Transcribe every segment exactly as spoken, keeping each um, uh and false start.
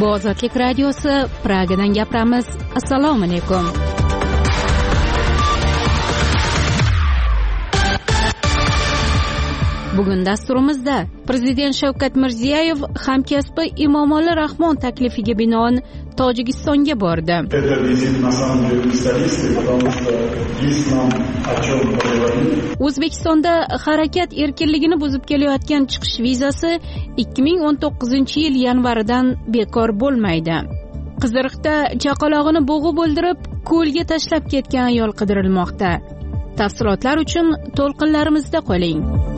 Bu Ozodlik radiosi, Pragadan gapiramiz. Assalomu alaykum. Bugun dasturimizda Prezident Shavkat Mirziyoyev hamkasbi Emomali Rahmon taklifiga binoan Tojikistonga bordi. O'zbekistonda harakat erkinligini buzib kelayotgan chiqish vizasi ikki ming o'n to'qqizinchi yil yanvaridan bekor bo'lmaydi. Qiziriqda chaqalog'ini bo'g'ib o'ldirib, ko'lga tashlab ketgan ayol qidirilmoqda. Tafsilotlar uchun to'lqinlarimizda qoling.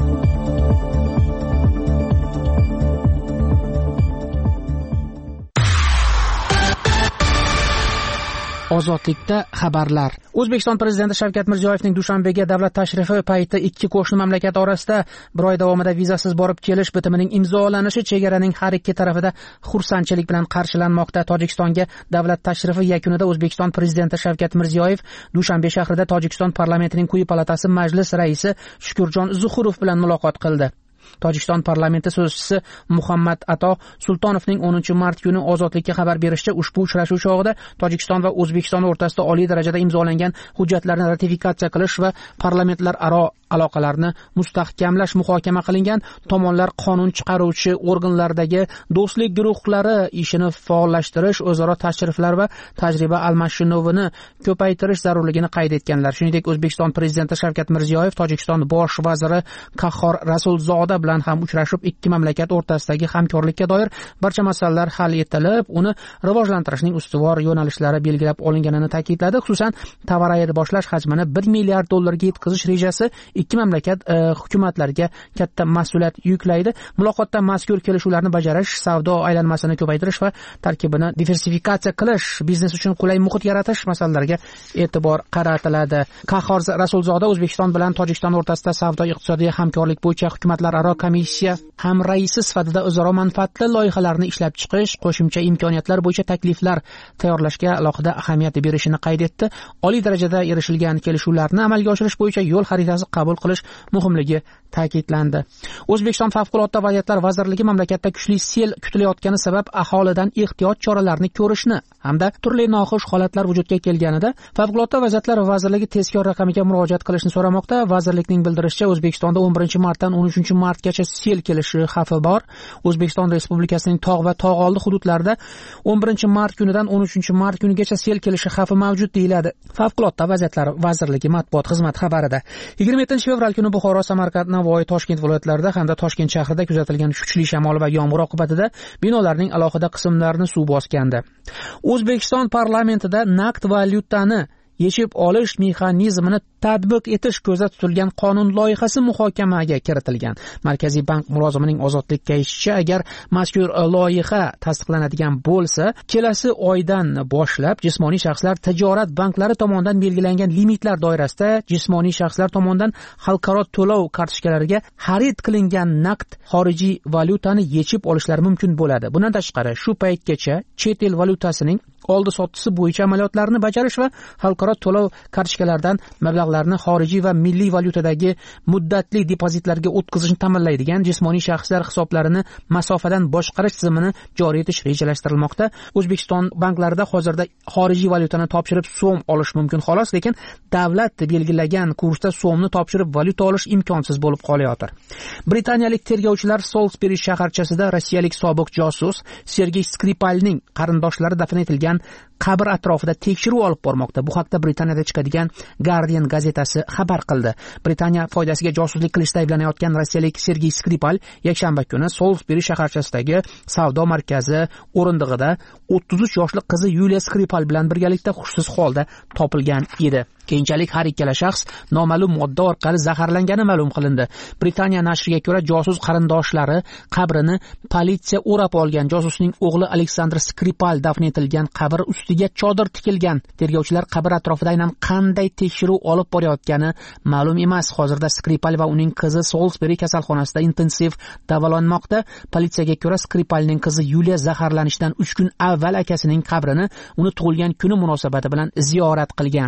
Ozodlikda xabarlar. O'zbekiston Prezidenti Shavkat Mirziyoyevning Dushanbega davlat tashrifi payti ikki qo'shni mamlakat orasida bir oy davomida vizasiz borib kelish bitimining imzolanishi chegaraning har ikki tarafida xursandchilik bilan qarshilanmoqda. Tojikistonga davlat tashrifi yakunida O'zbekiston Prezidenti Shavkat Mirziyoyev Dushanbe shahrida Tojikiston parlamentining quyi palatasi majlis raisi Shukurjon Zuhurov bilan muloqot qildi. Tojikiston parlamenti so'zchisi Muhammad Ato Sultonovning o'ninchi mart kuni Ozodlikka xabar berishicha, ushbu uchrashuv chog'ida Tojikiston va O'zbekiston o'rtasida oliy darajada imzolangan hujjatlarni ratifikatsiya qilish va parlamentlar aro aloqalarni mustahkamlash muhokama qilingan. Tomonlar qonun chiqaruvchi organlardagi do'stlik guruhlari ishini faollashtirish, o'zaro tashriflar va tajriba almashinuvini ko'paytirish zarurligini qayd etganlar. Shuningdek, O'zbekiston Prezidenti Shavkat Mirziyoyev Tojikiston bosh vaziri Qahhor Rasulzoda bilan ham uchrashib, ikki mamlakat o'rtasidagi hamkorlikka doir barcha masalalar hal etilib, uni rivojlantirishning ustuvor yo'nalishlari belgilab olinganini ta'kidladi. Xususan, tovar ayirboshlash hajmini bir milliard dollarga yetkazish rejasi ikki mamlakat e, hukumatlariga katta mas'uliyat yuklaydi. Muloqotda mazkur kelishuvlarni bajarish, savdo aylanmasini ko'paytirish va tarkibini diversifikatsiya qilish, biznes uchun qulay muhit yaratish masalalariga e'tibor qaratiladi. Qahhor Rasulzoda O'zbekiston bilan Tojikiston o'rtasida savdo iqtisodiy hamkorlik bo'yicha hukumatlararo komissiya ham raisi sifatida o'zaro manfaatli loyihalarni ishlab chiqish, qo'shimcha imkoniyatlar bo'yicha takliflar tayyorlashga alohida ahamiyat berishini qayd etdi. Oliy darajada erishilgan kelishuvlarni amalga oshirish bo'yicha yo'l xaritasi qabul qilish muhimligi ta'kidlandi. O'zbekiston Favqulodda vaziyatlar vazirligi mamlakatda kuchli sel kutilayotgani sabab aholidan ehtiyot choralarini ko'rishni hamda turli noxush holatlar vujudga kelganida Favqulodda vaziyatlar vazirligi tezkor raqamiga murojaat qilishni so'ramoqda. Vazirlikning bildirishicha, O'zbekistonda o'n birinchi martdan o'n uchinchi martgacha sel kelishi xavfi bor. O'zbekiston Respublikasining tog' va tog'oldi hududlarida o'n birinchi mart kunidan o'n uchinchi mart kunigacha sel kelishi xavfi mavjud deyiladi Favqulodda vaziyatlar vazirligi matbuot xizmati xabarida. yigirma yettinchi fevral kuni Buxoro, Samarqand, Navoiy, Toshkent viloyatlarida hamda Toshkent shahrida kuzatilgan kuchli shamol va yomg'ir oqibatida binolarning alohida qismlarini suv bosgandi. O'zbekiston parlamentida naqd valyutani yechib olish mexanizmini tatbiq etish ko'zda tutilgan qonun loyihasi muhokamaga kiritilgan. Markaziy bank mulozimining Ozodlikka aytishicha, agar mazkur loyiha tasdiqlanadigan bo'lsa, kelasi oydan boshlab jismoniy shaxslar tijorat banklari tomonidan belgilangan limitlar doirasida jismoniy shaxslar tomonidan xalqaro to'lov kartochkalariga xarid qilingan naqd xorijiy valyutani yechib olishlari mumkin bo'ladi. Bundan tashqari, shu paytgacha chet el valyutasining oldi sottisi bo'yicha amaliyotlarni bajarish va xalqaro to'lov kartochkalaridan mablag'larni xorijiy va milliy valyutadagi muddatli depozitlarga o'tkazishni ta'minlaydigan jismoniy shaxslar hisoblarini masofadan boshqarish tizimini joriy etish rejalashtirilmoqda. O'zbekiston banklarida hozirda xorijiy valyutani topshirib so'm olish mumkin xolos, lekin davlat belgilagan kursda so'mni topshirib valyuta olish imkonsiz bo'lib qolayotir. Britaniyalik tergovchilar Salisbury shaharchasida rossiyalik sobiq josus Sergey Skripalning qarindoshlari dafn etilgan qabr atrofida tekshiruv olib bormoqda. Bu haqda Britaniyada chiqadigan Guardian gazetasi xabar qildi. Britaniya foydasiga josuslik qilishda ayblanayotgan rossiyalik Sergey Skripal yakshanba kuni Salisbury shaharchasidagi savdo markazi o'rindig'ida o'ttiz uch yoshli qizi Yuliya Skripal bilan birgalikda hushsiz holda topilgan edi. Keyinchalik har ikkala shaxs noma'lum modda orqali zaharlangani ma'lum qilindi. Britaniya nashriga ko'ra, josus qarindoshlari qabrini politsiya o'rab olgan. Josusning o'g'li Aleksandr Skripal dafn etilgan qabr ustiga chodir tikilgan. Tergovchilar qabr atrofida aynan qanday tekshiruv olib borayotgani ma'lum emas. Hozirda Skripal va uning qizi Salisbury kasalxonasida intensiv davolanmoqda. Politsiyaga ko'ra, Skripalning qizi Yuliya zaharlanishdan uch kun avval akasining qabrini uni tug'ilgan kuni munosabati bilan ziyorat qilgan.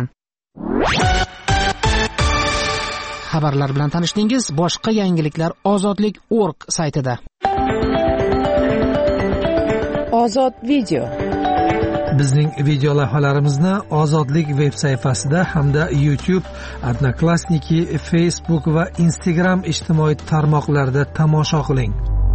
Xabarlar bilan tanishdingiz. Boshqa yangiliklar ozodlik точка org saytida. Ozod video. Bizning video lavhalarimizni Ozodlik veb sayfasida hamda YouTube, Odnoklassniki, Facebook va Instagram ijtimoiy tarmoqlarida tomosha qiling.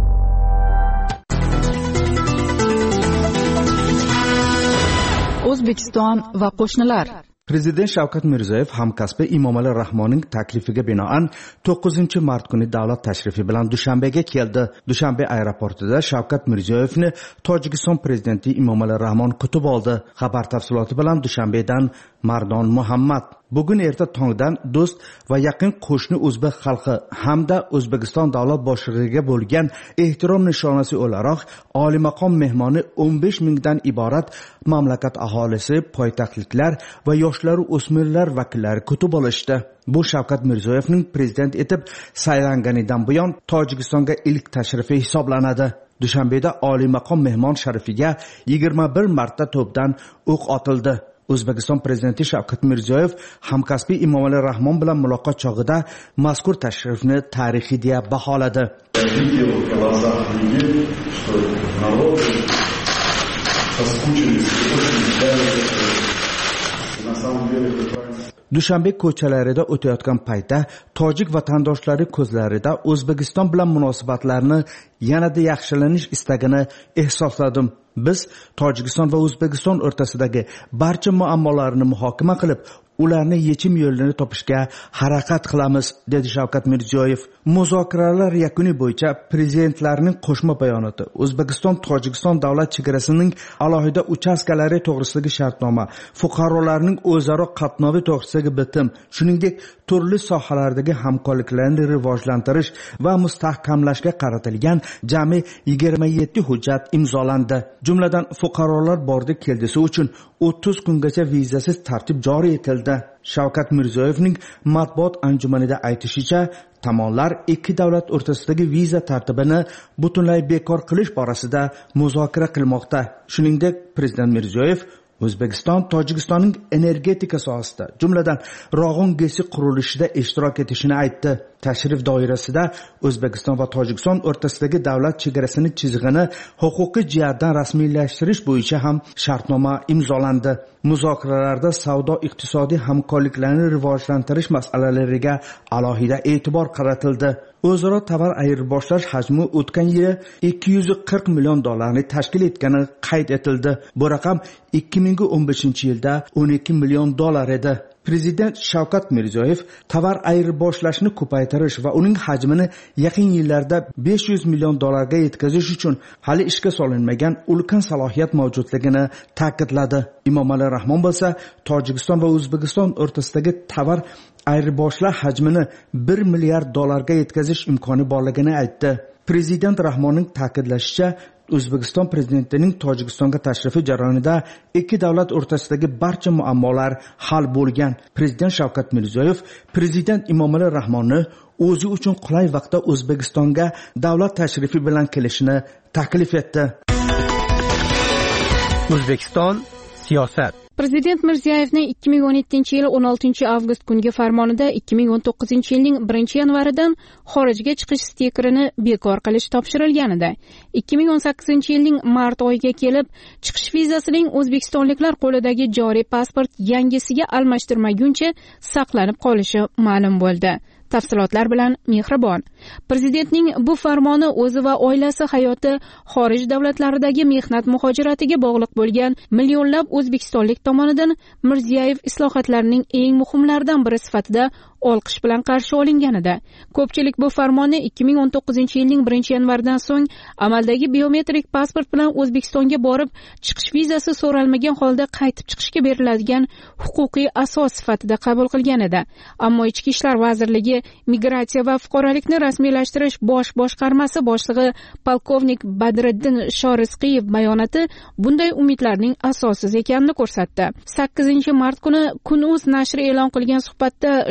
O'zbekiston va qo'shnilar. Prezident Shavkat Mirziyoyev hamkasbi Emomali Rahmonning taklifiga binoan to'qqizinchi mart kuni davlat tashrifi bilan Dushanbega keldi. Dushanbe aeroportida Shavkat Mirziyoyevni Tojikiston prezidenti Emomali Rahmon kutib oldi. Xabar tafsiloti bilan Dushanbedan Mardon Muhammad. Bugun erta tongdan do'st va yaqin qo'shni o'zbek xalqi hamda O'zbekiston davlat boshlig'iga bo'lgan ehtirom nishonasi o'laroq oliy maqom mehmoni o'n besh mingdan iborat mamlakat aholisi, poytaxtliklar va yoshlar va o'smirlar vakillari kutib olishdi. Bu Shavkat Mirziyoyevning prezident etib saylanganidan buyon Tojikistonga ilk tashrifi hisoblanadi. Dushanbeda oliy maqom mehmon sharifiga yigirma bir marta to'pdan o'q otildi. O'zbekiston prezidenti Shavkat Mirziyoyev hamkasbi Emomali Rahmon bilan muloqot chog'ida mazkur tashrifni tarixiy deya baholadi. Dushanbe ko'chalarida o'tayotgan paytda tojik vatandoshlari ko'zlarida O'zbekiston bilan munosabatlarni yanada yaxshilanish istagini ehosladim. Biz Tojikiston va O'zbekiston o'rtasidagi barcha muammolarni muhokama qilib, ularni yechim yo'lini topishga harakat qilamiz, dedi Shavkat Mirziyoyev. Muzokaralar yakuni bo'yicha prezidentlarning qo'shma bayonoti, O'zbekiston Tojikiston davlat chegarasining alohida uchastkalari to'g'risidagi shartnoma, fuqarolarning o'zaro qatnovi to'g'risidagi bitim, shuningdek turli sohalardagi hamkorliklarni rivojlantirish va mustahkamlashga qaratilgan jami yigirma yetti hujjat imzolandi. Jumladan fuqarolar bordi keldisi uchun o'ttiz kungacha vizasiz tartib joriy etildi. Shavkat Mirziyoyevning matbuot anjumanida aytishicha, tomonlar ikki davlat o'rtasidagi viza tartibini butunlay bekor qilish borasida muzokara qilmoqda. Shuningdek, prezident Mirziyoyev O'zbekiston Tojikistonning energetika sohasida, jumladan Rog'un gesi qurilishida ishtirok etishini aytdi. Tashrif doirasida O'zbekiston va Tojikiston o'rtasidagi davlat chegarasini chizig'ini huquqiy jihatdan rasmiylashtirish bo'yicha ham shartnoma imzolandi. Muzokaralarda savdo-iqtisodiy hamkorliklarni rivojlantirish masalalariga alohida e'tibor qaratildi. O'zaro tovar ayirboshlash hajmi o'tgan yili ikki yuz qirq million dollarni tashkil etgani qayd etildi. Bu raqam ikki ming o'n beshinchi yilda o'n ikki million dollar edi. Prezident Shavkat Mirziyoyev tovar ayirboshlashni ko'paytirish va uning hajmini yaqin yillarda besh yuz million dollarga yetkazish uchun hali ishga solinmagan ulkan salohiyat mavjudligini ta'kidladi. Emomali Rahmon bo'lsa, Tojikiston va O'zbekiston o'rtasidagi tovar ayirboshlash hajmini bir milliard dollarga yetkazish imkoni borligini aytdi. Prezident Rahmonning ta'kidlashicha, O'zbekiston prezidentining Tojikistonga tashrifi jarayonida ikki davlat o'rtasidagi barcha muammolar hal bo'lgan. Prezident Shavkat Mirziyoyev prezident Emomali Rahmonni o'zi uchun qulay vaqtda O'zbekistonga davlat tashrifi bilan kelishini taklif etdi. O'zbekiston siyosat. Prezident Mirziyoyevning ikki ming o'n yettinchi yil o'n oltinchi avgust kungi farmonida ikki ming o'n to'qqizinchi yilning birinchi yanvaridan xorijga chiqish stikerini bekor qilish topshirilganida, ikki ming o'n sakkizinchi yilning mart oyiga kelib, chiqish vizasining o'zbekistonliklar qo'lidagi joriy pasport yangisiga almashtirmaguncha saqlanib qolishi ma'lum bo'ldi. Tafsilotlar bilan Mehribon. Prezidentning bu farmoni o'zi va oilasi hayoti xorij davlatlaridagi mehnat muhojiratiga bog'liq bo'lgan millionlab o'zbekistonlik tomonidan Mirziyoyev islohotlarining eng muhimlaridan biri sifatida olqish bilan qarshi olinganida, ko'pchilik bu farmonni ikki ming o'n to'qqizinchi yilning birinchi yanvaridan so'ng amaldagi biometrik pasport bilan O'zbekistonga borib, chiqish vizasi so'ralmagan holda qaytib chiqishga beriladigan huquqiy asos sifatida qabul qilgan edi. Ammo Ichki ishlar vazirligi migratsiya va fuqarolikni rasmiylashtirish bosh boshqarmasi boshlig'i polkovnik Badriddin Shorizqiyev bayonoti bunday umidlarning asossiz ekanini ko'rsatdi. sakkizinchi mart kuni Kun.uz nashri e'lon qilgan suhbatda Shoriz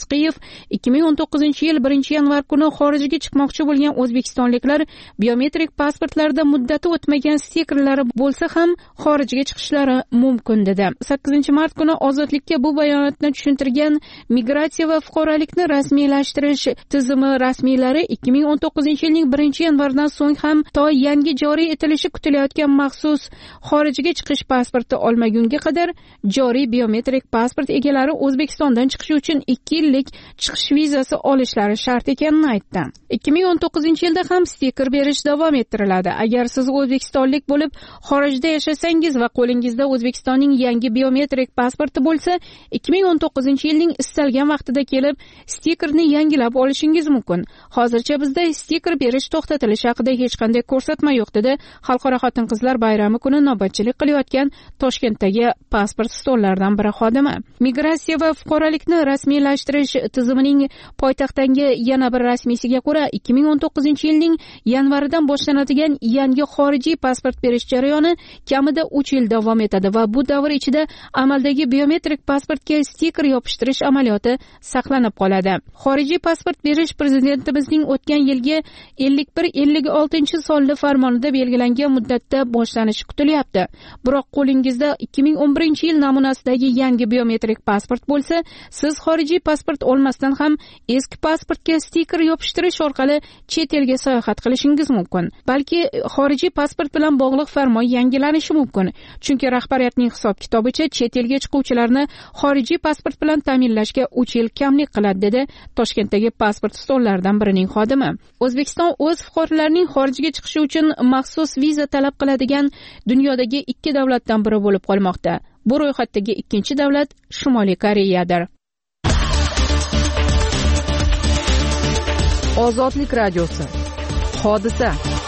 Rizqiyev ikki ming o'n to'qqizinchi yil birinchi yanvar kuni xorijga chiqmoqchi bo'lgan o'zbekistonliklar biometrik pasportlarida muddati o'tmagan stikerlari bo'lsa ham xorijga chiqishlari mumkin dedi. sakkizinchi mart kuni Ozodlikka bu bayonotni tushuntirgan Migratsiya va fuqarolikni rasmiylashtirish tizimi rasmiylari ikki ming o'n to'qqizinchi yilning birinchi yanvaridan so'ng ham to yangi joriy etilishi kutilayotgan maxsus xorijga chiqish pasporti olmagunga qadar joriy biometrik pasport egalari O'zbekistondan chiqishi uchun ikki yillik chiqish vizasi olishlari shart ekanini aytdi. ikki ming o'n to'qqizinchi yilda ham stiker berish davom ettiriladi. Agar siz o'zbekistonlik bo'lib xorijda yashasangiz va qo'lingizda O'zbekistonning yangi biometrik pasporti bo'lsa, ikki ming o'n to'qqizinchi yilning istalgan vaqtida kelib stikerni yangilab olishingiz mumkin. Hozircha bizda stiker berish to'xtatilishi haqida hech qanday ko'rsatma yo'q dedi Xalqaro xotin-qizlar bayrami kuni navbatchilik qilayotgan Toshkentdagi pasport stollaridan biri xodimi. Migratsiya va fuqarolikni rasmiylashtirish tizimining poytaxtdagi yana bir rasmiysiga ko'ra, ikki ming o'n to'qqizinchi yilning yanvaridan boshlanadigan yangi xorijiy pasport berish jarayoni kamida uch yil davom etadi va bu davr ichida amaldagi biometrik pasportga stiker yopishtirish amaliyoti saqlanib qoladi. Xorijiy pasport berish prezidentimizning o'tgan yilgi ellik bir ellik oltinchi sonli farmonida belgilangan muddatda boshlanishi kutilyapti. Biroq qo'lingizda ikki ming o'n birinchi yil namunasidagi yangi biometrik pasport bo'lsa, siz xorijiy pasport olmasdan ham eski pasportga stiker yopishtirish orqali chet elga sayohat qilishingiz mumkin. Balki xorijiy pasport bilan bog'liq farmon yangilanishi mumkin. Chunki rahbariyatning hisob-kitobicha chet elga chiquvchilarni xorijiy pasport bilan ta'minlashga uch yil kamlik qiladi dedi Toshkentdagi pasport stollaridan birining xodimi. O'zbekiston o'z fuqarolarining xorijga chiqishi uchun maxsus viza talab qiladigan dunyodagi ikki davlatdan biri bo'lib qolmoqda. Bu ro'yxatdagi ikkinchi davlat Shimoliy Koreyadir. Ozodlik radiosi. Hodisa.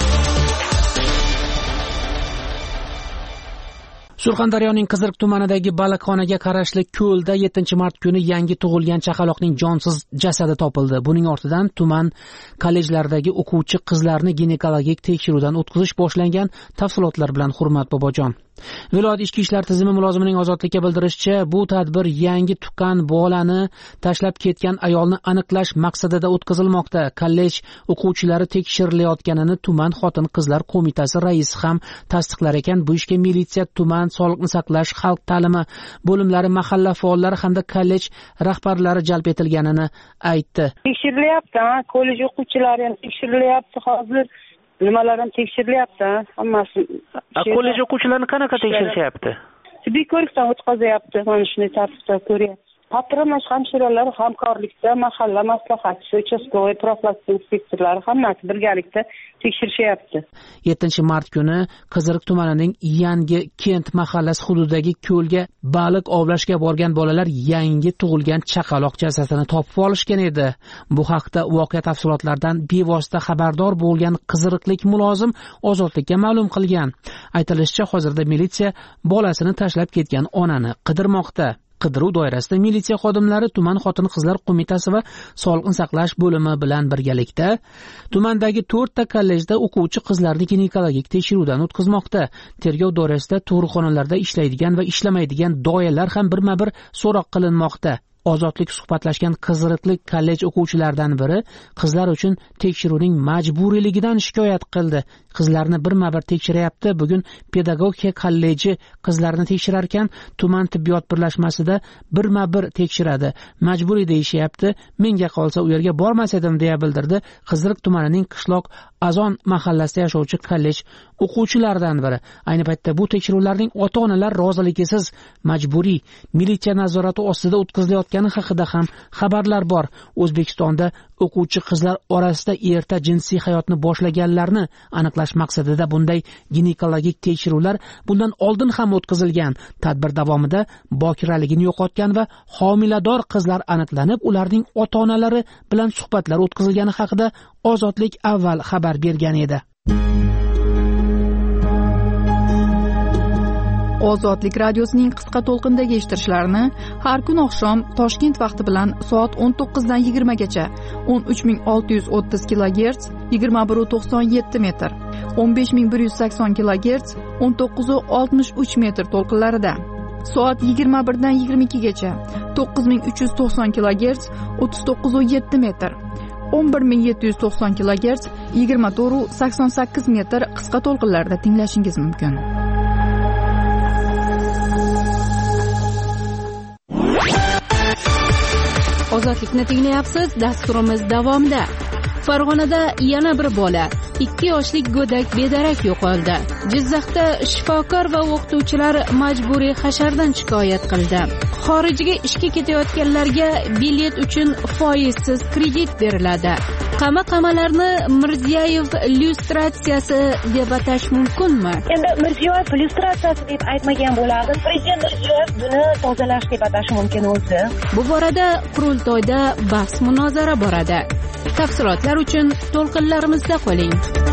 Surxondaryoning Qiziriq tumanidagi baliqxonaga qarashli ko'lda yettinchi mart kuni yangi tug'ilgan chaqaloqning jonsiz jasadi topildi. Buning ortidan tuman kollejlaridagi o'quvchi qizlarni ginekologik tekshiruvdan o'tkazish boshlangan. Tafsilotlar bilan Hurmat Bobojon. Viloyat ichki ishlar tizimi mulozimining Ozodlikka bildirishicha, bu tadbir yangi tuqqan bolani tashlab ketgan ayolni aniqlash maqsadida o'tkazilmoqda. Kollej o'quvchilari tekshirilayotganini tuman xotin-qizlar qo'mitasi raisi ham tasdiqlar ekan. Bu ishga militsiya, tuman sog'liqni saqlash, xalq ta'limi bo'limlari, mahalla faollari hamda kollej rahbarlari jalb etilganini aytdi. Tekshirilyapti, kollej o'quvchilari ham tekshirilyapti hozir. Nimalar ham tekshirilyapti, hammasi. Kollej o'quvchilarini qanaqa tekshirishyapti? Tibbiy ko'rikdan o'tkazayapti, mana shunday tartibda ko'ryapti. Patronaj hamshiralar hamkorlikda mahalla maslahatchisi, uchastkovoy profilaktika inspektorlari hammasi birgalikda tekshirishyapti. yettinchi mart kuni Qiziriq tumanining Yangi Kent mahallasi hududidagi ko'lga baliq ovlashga borgan bolalar yangi tug'ilgan chaqaloq jasadini topib olishgan edi. Bu haqda voqea tafsilotlaridan bevosita xabardor bo'lgan qiziriqlik mulozim Ozodlikka ma'lum qilgan. Aytilishicha, hozirda militsiya bolasini tashlab ketgan onani qidirmoqda. Qidiruv doirasida militsiya xodimlari tuman xotin-qizlar qo'mitasi va sog'liqni saqlash bo'limi bilan birgalikda tumandagi to'rtta kollejda o'quvchi qizlarni ginekologik tekshiruvdan o'tkazmoqda. Tergov doirasida tug'ruqxonalarda ishlaydigan va ishlamaydigan doyalar ham birma-bir so'roq qilinmoqda. Ozodlik suhbatlashgan qiziriqlik kollej o'quvchilaridan biri qizlar uchun tekshiruvning majburiyligidan shikoyat qildi. Qizlarni birma-bir tekshiryapti. Bugun pedagogika kolleji qizlarni tekshirar ekan, tuman tibbiyot birlashmasida birma-bir tekshiradi. Majburiy deyishyapti. Menga qolsa u yerga bormas edim deya bildirdi Qiziriq tumanining Qishloq Azon mahallasida yashovchi kollej o'quvchilaridan biri. Ayni paytda bu tekshiruvlarning ota-onalar roziligisiz majburiy militsiya nazorati ostida o'tkazilayotgani haqida ham xabarlar bor. O'zbekistonda o'quvchi qizlar orasida erta jinsiy hayotni boshlaganlarni aniqlash maqsadida bunday ginekologik tekshiruvlar bundan oldin ham o'tkazilgan. Tadbir davomida bokiraligini yo'qotgan va homilador qizlar aniqlanib, ularning ota-onalari bilan suhbatlar o'tkazilgani haqida Ozodlik avval xabar bergan edi. Ozodlik radiosining qisqa to'lqindagi eshittirishlarini har kun oqshom Toshkent vaqti bilan soat o'n to'qqiz dan yigirma gacha o'n uch ming olti yuz o'ttiz kilogerts yigirma bir nuqta to'qson yetti metr, o'n besh ming bir yuz sakson kilogerts o'n to'qqiz nuqta oltmish uch metr to'lqinlarida, soat yigirma bir dan yigirma ikki gacha to'qqiz ming uch yuz to'qson kilogerts o'ttiz to'qqiz nuqta yetti metr, o'n bir ming yetti yuz to'qson kilogerts yigirma to'rt nuqta sakson sakkiz metr qisqa to'lqinlarda tinglashingiz mumkin. Ozodlikni tinglayapsiz. Dasturimiz davomida Farg'onada yana bir bola, ikki yoshlik go'dak bedarak yo'qoldi. Jizzaxda shifokor va o'qituvchilar majburiy hashardan shikoyat qildi. Xorijga ishga ketayotganlarga bilet uchun foizsiz kredit beriladi. Qama-qamalarni Mirziyoyev lyustratsiyasi deb atash mumkinmi? Endi Mirziyoyev lyustratsiyasi deb aytmagan bo'lardim. Prezident Mirziyoyev buni tozalash deb atash mumkin o'zi. Bu borada qurultoyda bahs-munozara boradi. Tafsilotlar uchun to'lqinlarimizda qoling.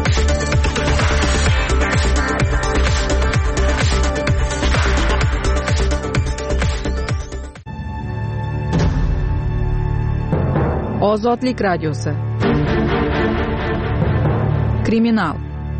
Ozodlik radiosi. Kriminal.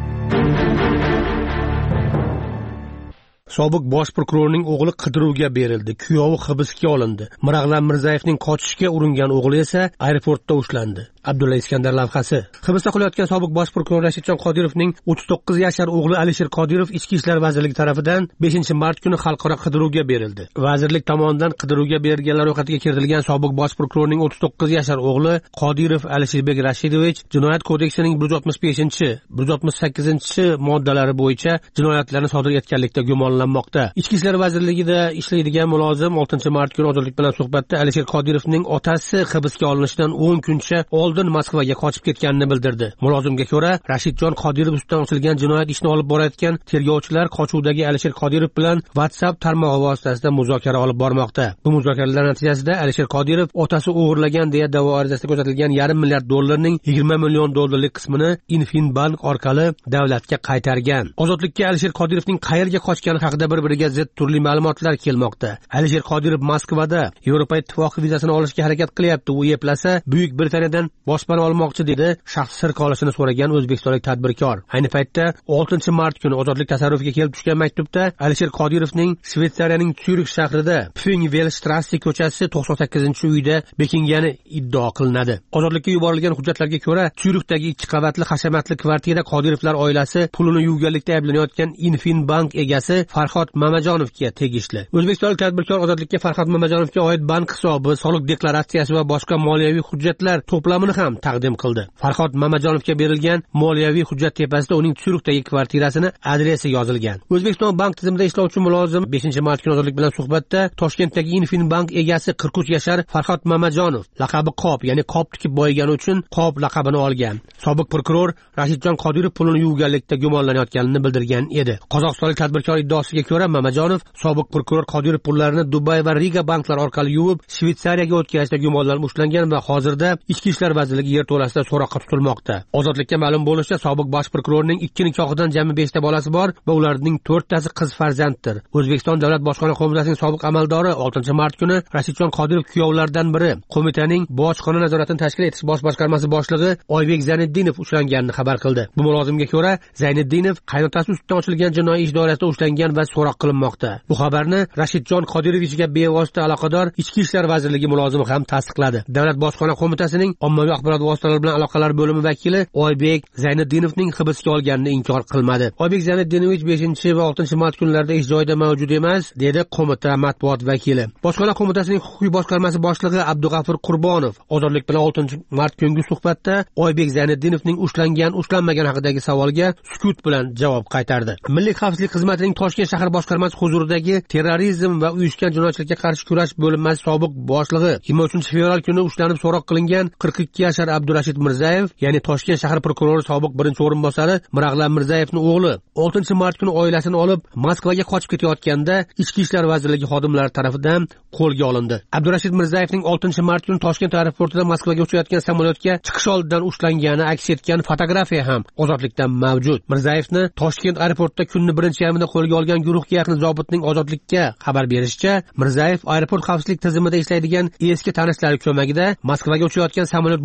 Sobiq bosh prokurorning o'g'li qidiruvga berildi. Kuyovi hibsga olindi. Mirag'lan Mirzayevning qochishga uringan o'g'li esa aeroportda ushlandi. Abdulla Iskandar lavhasi. Hibsda qilayotgan sobiq bosh prokuror Rashidjon Qodirovning o'ttiz to'qqiz yashar o'g'li Alisher Qodirov Ichki ishlar vazirligi tomonidan beshinchi mart kuni xalqaro qidiruvga berildi. Vazirlik tomonidan qidiruvga berilganlar ro'yxatiga kiritilgan sobiq bosh prokurorning o'ttiz to'qqiz yashar o'g'li Qodirov Alisherbek Rashidovich Jinoyat kodeksining bir yuz oltmish beshinchi, bir yuz oltmish sakkizinchi moddalari bo'yicha jinoyatlarni sodir etganlikda gumonlanmoqda. Ichki ishlar vazirligida ishlaydigan mulozim oltinchi mart kuni Ozodlik bilan suhbatda Alisher Qodirovning otasi hibsga olinishidan o'n kuncha oldin Moskvaga qochib ketganini bildirdi. Mulozimga ko'ra, Rashidjon Qodirov ustidan ochilgan jinoyat ishini olib borayotgan tergovchilar qochuvdagi Alisher Qodirov bilan WhatsApp tarmog'i vositasida muzokara olib bormoqda. Bu muzokaralar natijasida Alisher Qodirov otasi o'g'irlagan deya da'vo arizasida ko'rsatilgan yarim milliard dollarning yigirma million dollarlik qismini Infinbank orqali davlatga qaytargan. Ozodlikka Alisher Qodirovning qayerga qochgani haqida bir-biriga zid turli ma'lumotlar kelmoqda. Alisher Qodirov Moskvada Yevropa Ittifoqi vizasini olishga harakat qilyapti. U eplasa Buyuk Britaniyadan boshpana olmoqchi dedi shaxs sir qolishini so'ragan o'zbekistonlik tadbirkor. Ayni paytda oltinchi mart kuni Ozodlik tasarrufiga kelib tushgan maktubda Alisher Qodirovning Shveysariyaning Syurix shahrida Pfingvelstrasse ko'chasi to'qson sakkizinchi uyda bekingani iddao qilinadi. Ozodlikka yuborilgan hujjatlarga ko'ra, Syurixdagi ikki qavatli hashamatli kvartira Qodirovlar oilasi pulini yuvganlikda ayblanayotgan Infinbank egasi Farhod Mamajonovga tegishli. O'zbekistonlik tadbirkor Ozodlikka Farhod Mamajonovga oid bank hisobi, soliq deklaratsiyasi va boshqa moliyaviy hujjatlar to'plamini ham taqdim qildi. Farhod Mamajonovga berilgan moliyaviy hujjat tepasida uning Syurixdagi kvartirasini adresi yozilgan. O'zbekiston bank tizimida ishlovchi mulozim beshinchi mart kuni Ozodlik bilan suhbatda Toshkentdagi Infinbank egasi qirq uch yashar Farhod Mamajonov laqabi Qop, ya'ni Qop tikib boyigani uchun Qop laqabini olgan. Sobiq prokuror Rashidjon Qodirov pulini yuvganlikda gumonlanayotganini bildirgan edi. Qozog'istonlik tadbirkor iddaosiga ko'ra, Mamajonov sobiq prokuror Qodirov pullarini Dubay va Riga banklari orqali yuvib, Shveysariyaga o'tkazishda gumonlanib ushlangan va hozirda Ichki ishlar vazirligi yerto'lasida so'roqqa tutilmoqda. Ozodlikka ma'lum bo'lishicha, sobiq bosh prokurorning ikki nikohidan jami beshta bolasi bor va ularning to'rttasi qiz farzanddir. O'zbekiston Davlat bojxona qo'mitasining sobiq amaldori oltinchi mart kuni Rashidjon Qodirov kuyovlaridan biri qo'mitaning bojxona nazoratini tashkil etish bosh boshqarmasi boshlig'i Oybek Zayniddinov ushlanganini xabar qildi. Bu mulozimga ko'ra, Zayniddinov qaynotasi ustidan ochilgan jinoiy ish doirasida ushlangan va so'roq qilinmoqda. Bu xabarni Rashidjon Qodirovichga bevosita aloqador Ichki ishlar vazirligi mulozimi ham tasdiqladi. Davlat bojxona qo'mitasining ommaviy axborot vositalari bilan aloqalar bo'limi vakili Oybek Zayniddinovning hibsga olganini inkor qilmadi. Oybek Zayniddinovich beshinchi va oltinchi mart kunlarida ish joyida mavjud emas, dedi qo'mita matbuot vakili. Bojxona qo'mitasining huquqiy boshqarmasi boshlig'i Abdug'afur Qurbonov Ozodlik bilan oltinchi mart kungi suhbatda Oybek Zayniddinovning ushlangan, ushlanmagan haqidagi savolga sukut bilan javob qaytardi. Milliy xavfsizlik xizmatining Toshkent shahar boshqarmasi huzuridagi terrorizm va uyushgan jinoyatchilikka qarshi kurash bo'linmasi sobiq boshlig'i yigirma uchinchi fevral kuni ushlanib so'roq qilingan qirq ikki yashar Abdurashid Mirzayev, ya'ni Toshkent shahar prokurori sobiq birinchi o'rinbosari Mirag'lan Mirzayevning o'g'li oltinchi mart kuni oilasini olib Moskvaga qochib ketayotganda Ichki ishlar vazirligi xodimlari tomonidan qo'lga olindi. Abdurashid Mirzayevning oltinchi mart kuni Toshkent aeroportida Moskvaga uchayotgan samolyotga chiqish oldidan ushlangani aks etgan fotografiya ham Ozodlikda mavjud. Mirzayevni Toshkent aeroportida kunning birinchi yarmida qo'lga olgan guruhga yaqin zobitning Ozodlikka xabar berishicha, Mirzayev aeroport xavfsizlik tizimida ishlaydigan eski tanishlari ko'magida Moskvaga uchayotgan samolyot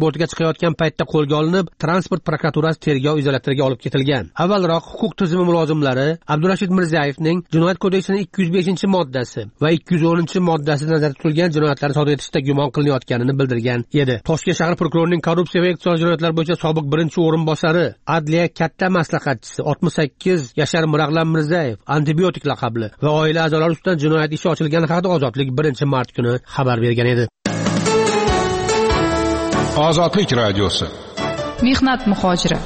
bortiga chiqayotgan paytda qo'lga olinib, transport prokuraturasi tergov izolyatoriga olib ketilgan. Avvalroq huquq tizimi mulozimlari Abdurashid Mirzayevning Jinoyat kodeksining ikki yuz beshinchi moddasi va ikki yuz o'ninchi moddasida nazarda tutilgan jinoyatlarni sodir etishda gumon qilinayotganini bildirgan edi. Toshkent shahar prokurorining korrupsiya va iqtisodiy jinoyatlar bo'yicha sobiq birinchi o'rinbosari, adliya katta maslahatchisi oltmish sakkiz yashar Mirag'lam Mirzayev antibiotik laqabli va oila a'zolari ustidan jinoyat ishi ochilgani haqida Ozodlik birinchi mart kuni xabar bergan edi. Ozodlik radiosi. Mehnat muhojiri.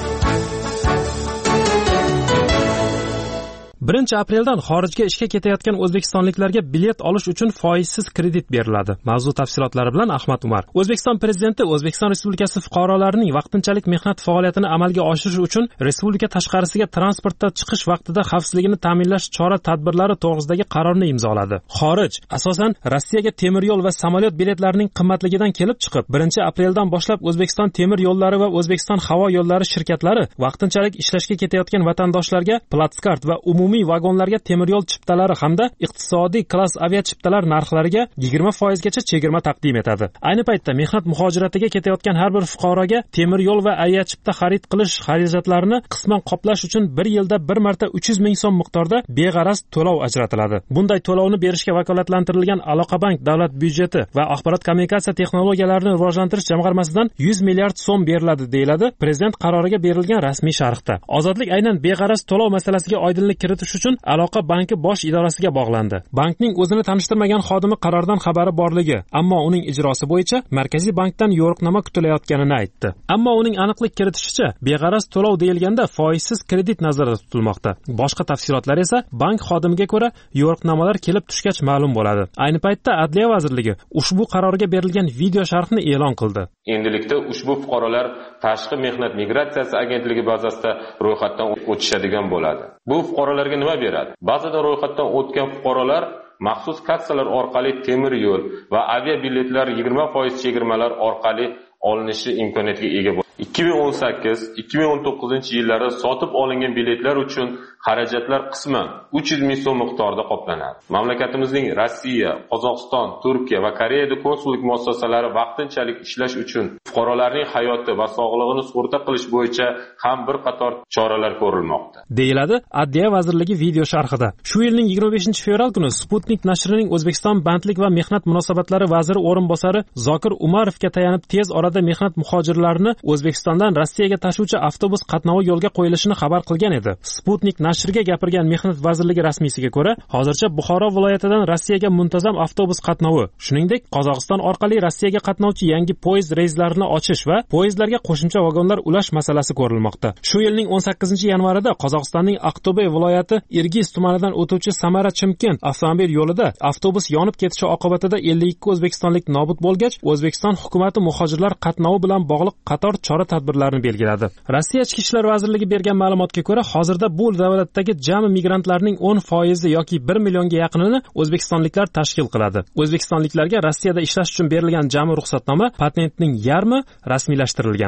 birinchi apreldan xorijga ishga ketayotgan o'zbekistonliklarga bilet olish uchun foizsiz kredit beriladi. Mavzu tafsilotlari bilan Ahmad Umar. O'zbekiston prezidenti O'zbekiston Respublikasi fuqarolarining vaqtinchalik mehnat faoliyatini amalga oshirish uchun respublika tashqarisiga transportda chiqish vaqtida xavfsizligini ta'minlash chora-tadbirlari to'g'risidagi qarorni imzoladi. Xorij, asosan Rossiyaga temir yo'l va samolyot biletlarining qimmatligidan kelib chiqib, birinchi apreldan boshlab O'zbekiston temir yo'llari va O'zbekiston havo yo'llari shirkatlari vaqtinchalik ishlashga ketayotgan vatandoshlarga platskart va umumiy vagonlarga temir yo'l chiptalari hamda iqtisodiy klass avia chiptalar narxlariga yigirma foiz gacha chegirma taqdim etadi. Ayni paytda mehnat muhojiratiga ketayotgan har bir fuqaroga temir yo'l va avia chipta xarid qilish xarajatlarini qisman qoplash uchun bir yilda bir marta uch yuz ming so'm miqdorida beg'araz to'lov ajratiladi. Bunday to'lovni berishga vakolatlantirilgan Aloqabank davlat byudjeti va axborot kommunikatsiya texnologiyalarini rivojlantirish jamg'armasidan yuz milliard so'm beriladi, deyiladi prezident qaroriga berilgan rasmiy sharhda. Ozodlik aynan beg'araz to'lov masalasiga oydinlik kiritish uchun Aloqa banki bosh idorasiga bog'landi. Bankning o'zini tanishtirmagan xodimi qarordan xabari borligi, ammo uning ijrosi bo'yicha Markaziy bankdan yo'riqnoma kutilayotganini aytdi. Ammo uning aniqlik kiritishicha, beg'araz to'lov deyilganda foizsiz kredit nazarda tutilmoqda. Boshqa tafsilotlar esa bank xodimiga ko'ra yo'riqnomalar kelib tushgach ma'lum bo'ladi. Ayni paytda Adliya vazirligi ushbu qarorga berilgan video sharhni e'lon qildi. Endilikda ushbu fuqarolar Tashqi mehnat migratsiyasi agentligi bazasida ro'yxatdan o'tishadigan bo'ladi. Bu fuqarolarga nima beradi? Ba'zida ro'yxatdan o'tgan fuqarolar maxsus kassalar orqali temir yo'l va avia biletlar yigirma foiz chegirmalar orqali olinishi imkoniyatiga ega bo'ladi. ikki ming o'n sakkiz ikki ming o'n to'qqizinchi yillarda sotib olingan biletlar uchun xarajatlar qisman uch yuz ming so'm miqdorida qoplanadi. Mamlakatimizning Rossiya, Qozog'iston, Turkiya va Koreyada konsullik muassasalari vaqtinchalik ishlash uchun fuqarolarning hayoti va sog'lig'ini sug'urta qilish bo'yicha ham bir qator choralar ko'rilmoqda, deyiladi Adliya vazirligi video sharhida. Shu yilning yigirma beshinchi fevral kuni Sputnik nashrining O'zbekiston bandlik va mehnat munosabatlari vaziri o'rinbosari Zokir Umarovga tayanib tez orada mehnat muhojirlarini O'zbekistondan Rossiyaga tashuvchi avtobus qatnovi yo'lga qo'yilishini xabar qilgan edi. Sputnik nashriga gapirgan mehnat vazirligi rasmiysiga ko'ra, hozircha Buxoro viloyatidan Rossiyaga muntazam avtobus qatnovi, shuningdek Qozog'iston orqali Rossiyaga qatnovchi yangi poyezd reyslarini ochish va poyezdlarga qo'shimcha vagonlar ulash masalasi ko'rilmoqda. Shu yilning o'n sakkizinchi yanvarida Qozog'istonning Aqto'be viloyati Irgiz tumanidan o'tuvchi Samara-Chimkent avtomobil yo'lida avtobus yonib ketishi oqibatida ellik ikki o'zbekistonlik nobud bo'lgach, O'zbekiston hukumatı muhojirlar qatnovi bilan bog'liq qator chora-tadbirlarni belgiladi. Rossiya Ichki ishlar vazirligi bergan ma'lumotga ko'ra, hozirda bu davlatdagi jami migrantlarning o'n foizi yoki bir millionga yaqinini o'zbekistonliklar tashkil qiladi. O'zbekistonliklarga Rossiyada ishlash uchun berilgan jami ruxsatnoma patentning yarmi rasmiylashtirilgan.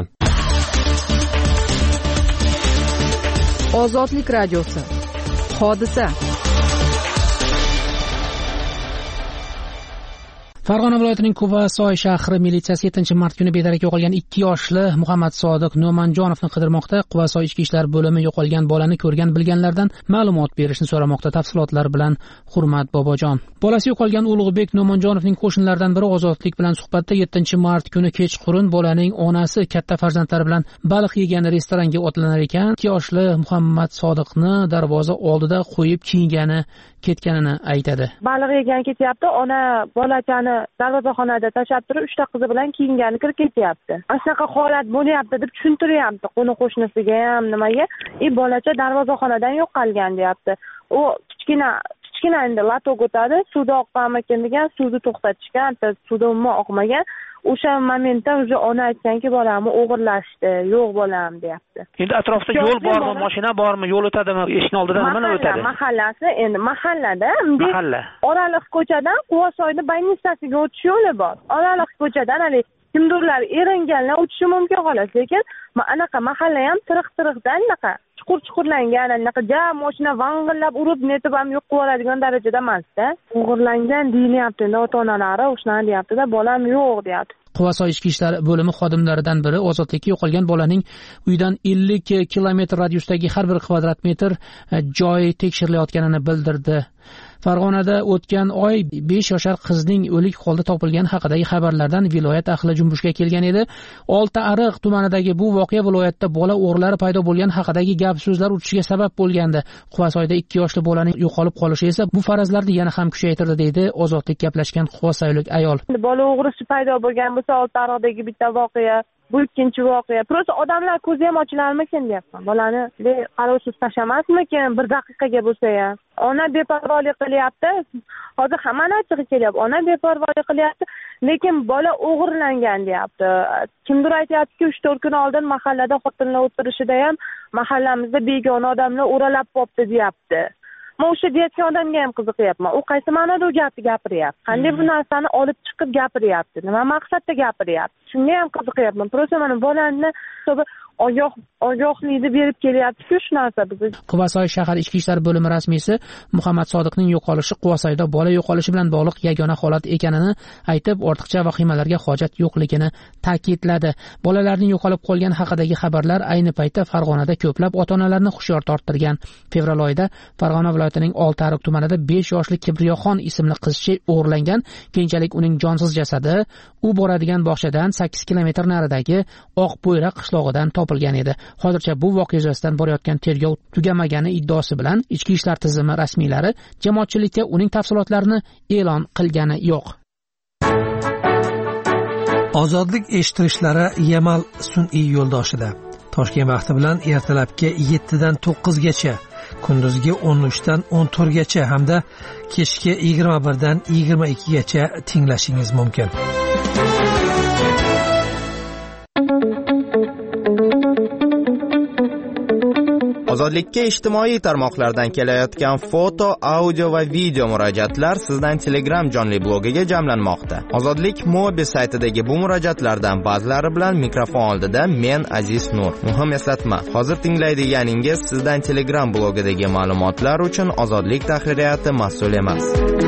Ozodlik radiosi. Hodisa. Farg'ona viloyatining Quvasoy shahri militsiyasi yettinchi mart kuni bedarak yo'qolgan ikki yoshli Muhammad Sodiq No'manjonovni qidirmoqda. Quvasoy ichki ishlar bo'limi yo'qolgan bolani ko'rgan bilganlardan ma'lumot berishni so'ramoqda. Tafsilotlar bilan Hurmat Bobojon. Bolasi yo'qolgan Ulug'bek No'manjonovning qo'shnilaridan biri Ozodlik bilan suhbatda yettinchi mart kuni kechqurun bolaning onasi katta farzandlari bilan baliq yegan restoranga otlanar ekan, ikki yoshli Muhammad Sodiqni darvoza oldida qo'yib kiyingani ketganini aytadi. Baliq yegan ketyapti, ona bolachani darvozaxonada tashlab turib uchta qizi bilan kiyingani kirib ketyapti. Shunaqa holat bo'lyapti deb tushuntiryapti qo'ni qo'shnisiga ham nimaga. "E bolacha darvozaxonadan yo'qolgan" deyapti. U kichkina kichkina endi latok o'tadi, suvda oqqanmikin degan, suvni to'xtatishgan, suvda umuman oqmagan. O'sha momentda o'zi ona aytganki, bolamni o'g'irlashdi, yo'q bolam deyapti. Endi atrofda yo'l bormi, mashina bormi, yo'l o'tadimi, eshik oldidan nima o'tadi? Mahallasi, endi mahallada, mahalla. Oraliq ko'chadan Quvasoyni Baynistasiga o'tish yo'li bor. Oraliq ko'chadan hali kimdirlar eringanlar o'tishi mumkin xolos, lekin anaqa mahalla ham tiriq-tiriqdan anaqa chuqur-chuqurlangan, anaqa jam mashina vang'illab urib netib ham yo'q qilib oladigan darajada emas-da. O'g'irlangan deyilyapti, ota-onalari o'shani deyapti-da, bolam yo'q deyapti. Quvasoy ichki ishlar bo'limi xodimlaridan biri ozodlikka yo'qolgan bolaning uydan ellik kilometr radiusdagi har bir kvadrat metr joy tekshirilayotganini bildirdi. Farg'onada o'tgan oy besh yoshar qizning o'lik holda topilgani haqidagi xabarlardan viloyat ahli junbushga kelgan edi. Oltiariq tumanidagi bu voqea viloyatda bola o'g'rilari paydo bo'lgani haqidagi gap so'zlar utishiga sabab bo'lgandi. Quvasoyda ikki yoshli bolaning yo'qolib qolishi esa bu farazlarni yana ham kuchaytirdi, deydi ozodlik gaplashgan quvasoylik ayol. Bola o'g'risi paydo bo'lgan bo'lsa Oltiariqdagi bitta voqea, bu ikkinchi voqea. Prosta odamlar ko'zi ham ochilarmikin deyapman. Bolani qarovsiz tashlamasmikin bir daqiqaga bo'lsa ham. Ona beparvolik qilyapti. Hozir hammani achchig'i kelyapti. Ona beparvolik qilyapti, lekin bola o'g'irlangan deyapti. Kimdir aytayaptiki, uch to'rt kun oldin mahallada xotinlar o'tirishida ham mahallamizda begona odamlar o'ralab qopti deyapti. Men o'sha deyotgan odamga ham qiziqyapman. U qaysi ma'noda u gapni gapiryapti? Qanday bu narsani olib chiqib gapiryapti? Nima maqsadda gapiryapti? Shunga ham qiziqyapman. Prosta mana bolani ogoh ogohlikni berib kelyapti-ku shu narsa bizga. Quvasoy shahar ichki ishlar bo'limi rasmiysi Muhammad Sodiqning yo'qolishi Quvasoyda bola yo'qolishi bilan bog'liq yagona holat ekanini aytib, ortiqcha vahimalarga hojat yo'qligini ta'kidladi. Bolalarning yo'qolib qolgani haqidagi xabarlar ayni paytda Farg'onada ko'plab ota-onalarni hushyor torttirgan. Fevral oyida Farg'ona viloyatining Oltiariq tumanida besh yoshli Kibriyoxon ismli qizcha o'g'irlangan. Keyinchalik uning jonsiz jasadi u boradigan bog'chadan sakkiz kilometr naridagi Oqbo'yra qishlog'idan topilgan edi. Hozircha bu voqea yuzasidan borayotgan tergov tugamagani iddaosi bilan ichki ishlar tizimi rasmiylari jamoatchilikka uning tafsilotlarini e'lon qilgani yo'q. Ozodlik eshittirishlari Yamal sun'iy yo'ldoshida. Toshkent vaqti bilan ertalabki yetti dan to'qqiz gacha, kunduzgi o'n uch dan o'n to'rt gacha hamda kechki yigirma bir dan yigirma ikki gacha tinglashingiz mumkin. Ozodlikka ijtimoiy tarmoqlardan kelayotgan foto, audio va video murojaatlar sizdan Telegram jonli blogiga jamlanmoqda. Ozodlik Mobi saytidagi bu murojaatlardan ba'zilari bilan mikrofon oldida men Aziz Nur. Muhim eslatma, hozir tinglaydiganingiz sizdan Telegram blogidagi ma'lumotlar uchun Ozodlik tahririyati mas'ul emas.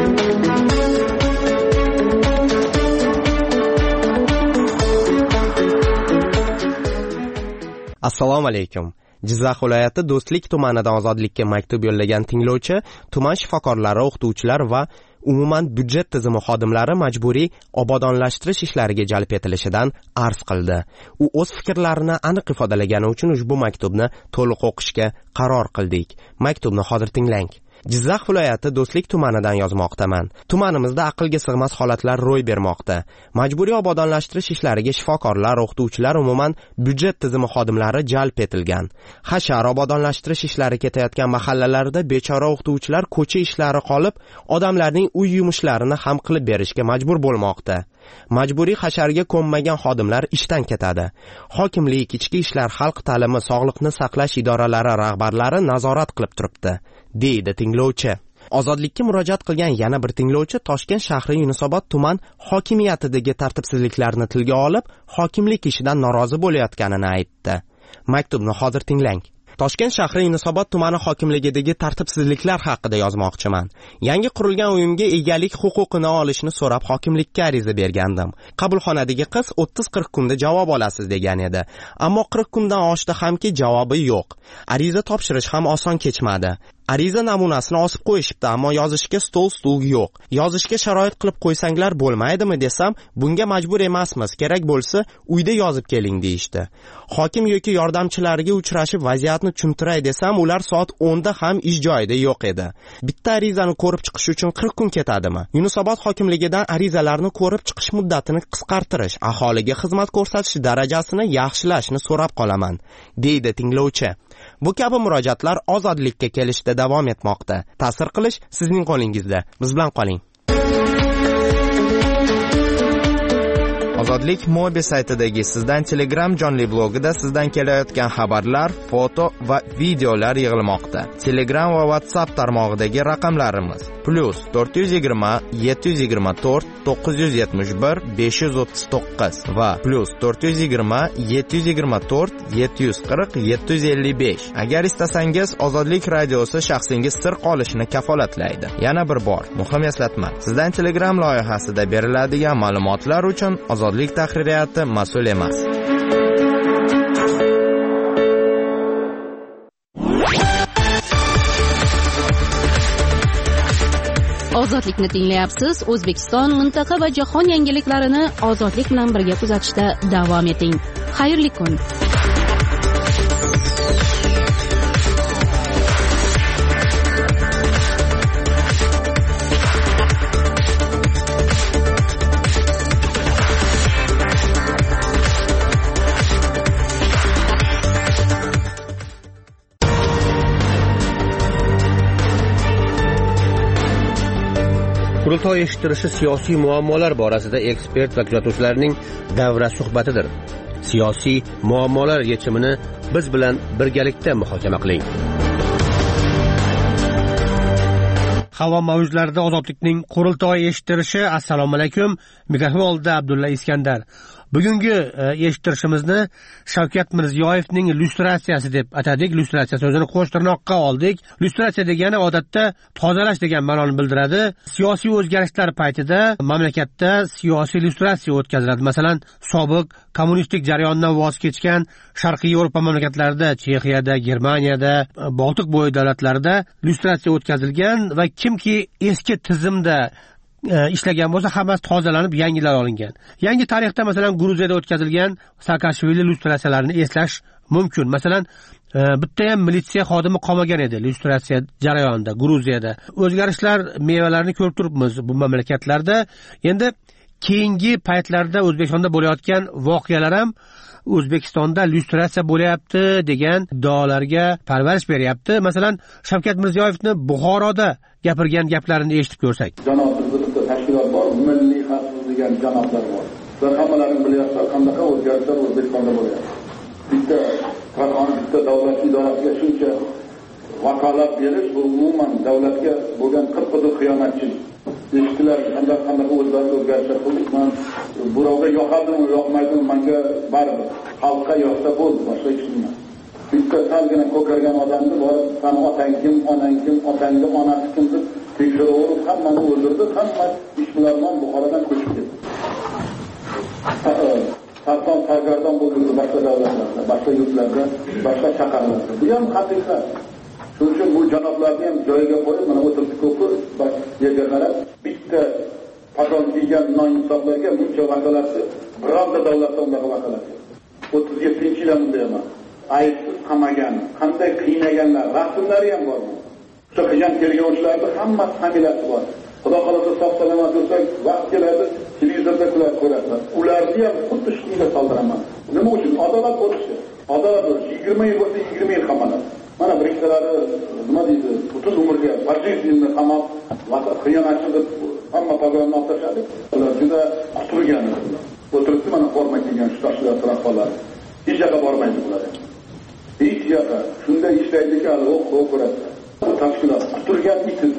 Assalomu alaykum. Jizzax viloyati Do'stlik tumanidan ozodlikka maktub yo'llagan tinglovchi tuman shifokorlari, o'qituvchilar va umuman byudjet tizimi xodimlari majburiy obodonlashtirish ishlariga jalb etilishidan arz qildi. U o'z fikrlarini aniq ifodalagani uchun ushbu maktubni to'liq o'qishga qaror qildik. Maktubni hozir tinglang. Jizzax viloyati Do'stlik tumanidan yozmoqdaman. Tumanimizda aqlga sig'mas holatlar ro'y bermoqda. Majburiy obodonlashtirish ishlariga shifokorlar, o'qituvchilar, umuman byudjet tizimi xodimlari jalb etilgan. Hashar obodonlashtirish ishlari ketayotgan mahallalarda bechora o'qituvchilar ko'cha ishlari qolib, odamlarning uy yumushlarini ham qilib berishga majbur bo'lmoqda. Majburiy hasharga ko'nmagan xodimlar ishdan ketadi. Hokimlik, ichki ishlar, xalq ta'limi, sog'liqni saqlash idoralari rahbarlari nazorat qilib turibdi, deydi tinglovchi. Ozodlikka murojaat qilgan yana bir tinglovchi Toshkent shahri Yunusobod tuman hokimiyatidagi tartibsizliklarni tilga olib, hokimlik ishidan norozi bo'layotganini aytdi. Maktubni hozir tinglang. Toshkent shahri Yunusobod tumani hokimligidagi tartibsizliklar haqida yozmoqchiman. Yangi qurilgan uyimga egalik huquqini olishni so'rab hokimlikka ariza bergandim. Qabulxonadagi qiz o'ttiz qirq kunda javob olasiz degan edi. Ammo qirq kundan oshdi hamki javobi yo'q. Ariza topshirish ham oson kechmadi. Ariza namunasini osib qo'yishibdi, ammo yozishga stol-stul yo'q. Yozishga sharoit qilib qo'ysanglar bo'lmaydimi desam, bunga majbur emasmiz, kerak bo'lsa uyda yozib keling deyishdi. Hokim yoki yordamchilariga uchrashib vaziyatni tushuntiray desam, ular soat o'nda ham ish joyida yo'q edi. Bitta arizani ko'rib chiqish uchun qirq kun ketadimi? Yunusobod hokimligidan arizalarni ko'rib chiqish muddatini qisqartirish, aholiga xizmat ko'rsatish darajasini yaxshilashni so'rab qolaman, deydi tinglovchi. Bu kabi murojaatlar ozodlikka kelishda davom etmoqda. Ta'sir qilish sizning qo'lingizda. Biz bilan qoling. Ozodlik Mobi saytidagi sizdan Telegram jonli blogida sizdan kelayotgan xabarlar, foto va videolar yig'ilmoqda. Telegram va WhatsApp tarmog'idagi raqamlarimiz plus to'rt yuz yigirma yetti yuz yigirma to'rt to'qqiz yuz yetmish bir besh yuz o'ttiz to'qqiz va plus to'rt yuz yigirma yetti yuz yigirma to'rt yetti yuz qirq yetti yuz ellik besh. Agar istasangiz Ozodlik radiosi shaxsingiz sir qolishini kafolatlaydi. Yana bir bor muhim eslatma. Sizdan Telegram loyihasida beriladigan ma'lumotlar uchun Ozodlik ozodlik tahririyati mas'ul emas. Ozodlikni tinglayapsiz. O'zbekiston, mintaqa va jahon yangiliklarini ozodlik bilan birga kuzatishda davom eting. Xayrli kun. Qurultoy eshittirishi siyosiy muammolar borasida ekspert va kuzatuvchilarning davra suhbatidir. Siyosiy muammolar yechimini biz bilan birgalikda muhokama qiling. Havo mavjlarida ozodlikning qurultoy eshittirishi. Assalomu alaykum. Mikrofon oldida Abdulla Iskandar. Bugungi eshittirishimizni Shavkat Mirziyoyevning lyustratsiyasi deb atadik. Lyustratsiya so'zini qo'sh tirnoqqa oldik. Lyustratsiya degani odatda tozalash degan ma'noni bildiradi. Siyosiy o'zgarishlar paytida mamlakatda siyosiy lyustratsiya o'tkaziladi. Masalan, sobiq kommunistik jarayondan voz kechgan Sharqiy Yevropa mamlakatlarida, Chexiyada, Germaniyada, Boltiq bo'yi davlatlarida lyustratsiya o'tkazilgan va kimki eski tizimda ishlagan bo'lsa, hammasi tozalanib yangilar olingan. Yangi tarixda masalan Gruziyada o'tkazilgan Saakashvili lyustratsiyalarini eslash mumkin. Masalan, bitta ham militsiya xodimi qolmagan edi lyustratsiya jarayonida Gruziyada. O'zgarishlar mevalarini ko'rib turibmiz bu mamlakatlarda. Endi keyingi paytlarda O'zbekistonda bo'layotgan voqealar ham O'zbekistonda lyustratsiya bo'layapti degan iddaolarga parvarish beryapti. Masalan, Shavkat Mirziyoyevni Buxoroda gapirgan gaplarini eshitib ko'rsak. Janob bizda tashkilot bor, milliy xavfsizlik degan janoblar bor. Siz hammalaring bilyapsizlar, qanaqa o'zgarishlar O'zbekistonda bo'lyapti. Bitta korxona, bitta davlat idorasiga shuncha vakolat berish bu umuman davlatga bo'lgan qirq-qizil xiyonatchilik. Eshitdilar, qanday qanday o'zgarishlar qildik. Men birovga yoqadimi, yoqmaydimi, menga baribir. Xalqqa yoqsa bo'ldi, boshqa hech nima. Bitta salgina ko'kargan odamni borib, "Sani otang kim, onang kim, otangning onasi kim?" deb tekshirib, hammani o'ldirdi, hamma ishbilarmon Buxorodan ko'chib ketdi. Sarson sargardon bo'ldi boshqa davlatlarda, boshqa yurtlarda, boshqa shaharlarda. Bu ham haqiqat. Shuning uchun bu janoblarni ham joyiga qo'yib, mana o'tirib ko'p yerga qarab, bitta patron kiygan noinsoflarga buncha vakolatni bironta davlatda undaqa vakolat yo'q. o'ttiz yettinchi yilda bunday emas. Aybsiz qamagan, qanday qiynaganlar, rasmlari ham bor. Shu qilgan tergovchilarning hammasi familiyasi bor. Xudo xolasa sog' salomat bo'lsak, vaqt keladi, televizorda ko'rasiz. Ularni ham xuddi shunga soldiraman. Nima uchun? Adolat bo'lishi. Adolat bo'lishi yigirma yil bo'lsa yigirma yil qamaladi. Mana biriktalari nima deydi? Butun umrga pajizmni qamoq, vaqt xiyonatchi deb hamma pog'onni otashadi. Ular juda quturgan. O'tiribdi mana forma kiygan shu tashkilot rahbarlari. Hech yerga bormaydi bular. Hech yerga shunday ishlaydi-ki, hali o'qib ko'radi. Bu tashkilot quturgan iti.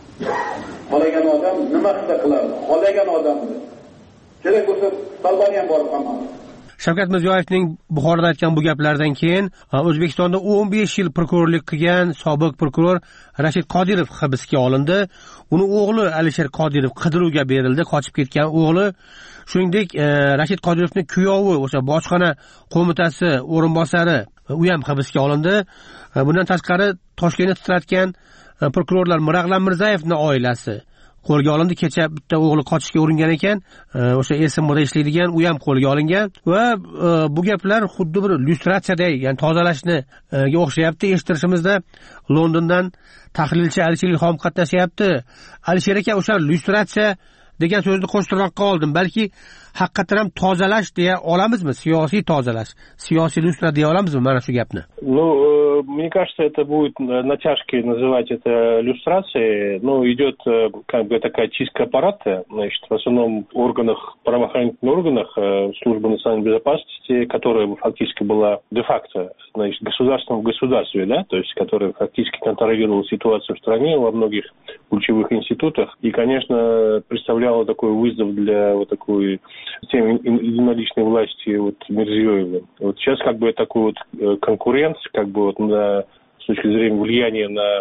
Qolagan odam nima qilsa qiladi? Qolagan odamni. Kerak bo'lsa Salbani ham borib qamadi. Shavkat Mirziyoyevning Buxoroda aytgan bu gaplaridan keyin O'zbekistonda o'n besh yil prokurorlik qilgan sobiq prokuror Rashid Qodirov hibsga olindi. Uni o'g'li Alisher Qodirov qidiruvga berildi, qochib ketgan o'g'li. Shuningdek, Rashid Qodirovning kuyovi, o'sha bojxona qo'mitasi o'rinbosari, u ham hibsga olindi. Bundan tashqari Toshkentda titratgan prokurorlar Mirag'lam Mirzayevning oilasi qo'lga olindi. Kecha bitta o'g'li qochishga uringan ekan, o'sha S M da ishlaydigan, u ham qo'lga olingan va bu gaplar xuddi bir lyustratsiyaday, ya'ni tozalashni ga o'xshayapti. Eshittirishimizda Londondan tahlilchi Alisher Ilhom qatnashyapti. Alisher aka, o'sha lyustratsiya degan so'zni qo'shtirnoqqa oldim. Balki haqiqatan ham tozalash deya olamizmi? Siyosiy tozalash, siyosiy lyustra deya olamizmi mana shu gapni? Ну, мне кажется, это будет натяжкой называть это люстрацией. Ну, идет как бы такая чистка аппарата, значит, в основном органах, правоохранительных органах службы национальной безопасности, которая фактически была де-факто, значит, государством в государстве, да, то есть, которая фактически контролировала ситуацию в стране во многих ключевых институтах. И, конечно, представляла такой вызов для вот такой системы единоличной власти вот Мирзиёева. Вот сейчас как бы такой вот конкурент, как бы вот на, с точки зрения влияния на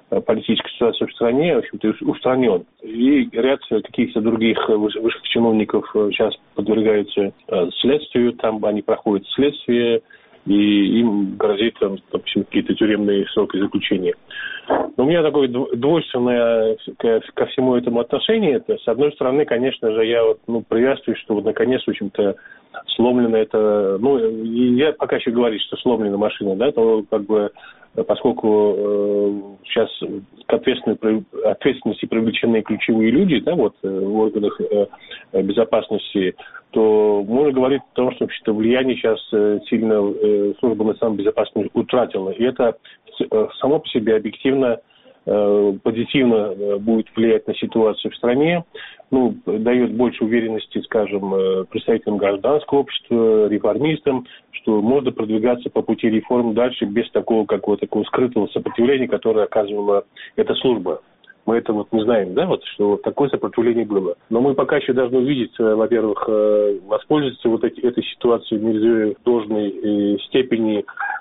политической ситуации в стране, в общем-то, устранен. И ряд каких-то других высших чиновников сейчас подвергаются следствию, там они проходят следствие, и им грозит, там, допустим, какие-то тюремные сроки заключения. Но у меня такое двойственное ко, ко всему этому отношение. Это, с одной стороны, конечно же, я вот, ну, приветствую, что вот наконец, в общем-то, сломлена это, ну, я пока еще говорю, что сломлена машина, да, то как бы поскольку э, сейчас к ответственности привлечены ключевые люди, да, вот, в органах э, безопасности, то можно говорить о том, что, что влияние сейчас сильно э, служба национальной безопасности утратила. И это э, само по себе объективно э, позитивно э, будет влиять на ситуацию в стране, ну, дает больше уверенности, скажем, э, представителям гражданского общества, реформистам, что можно продвигаться по пути реформ дальше без такого какого-то такого скрытого сопротивления, которое оказывала эта служба. Мы это вот не знаем, да, вот, что вот такое сопротивление было. Но мы пока еще должны увидеть, во-первых, воспользоваться вот эти, этой ситуацией Мирзиёев в должной степени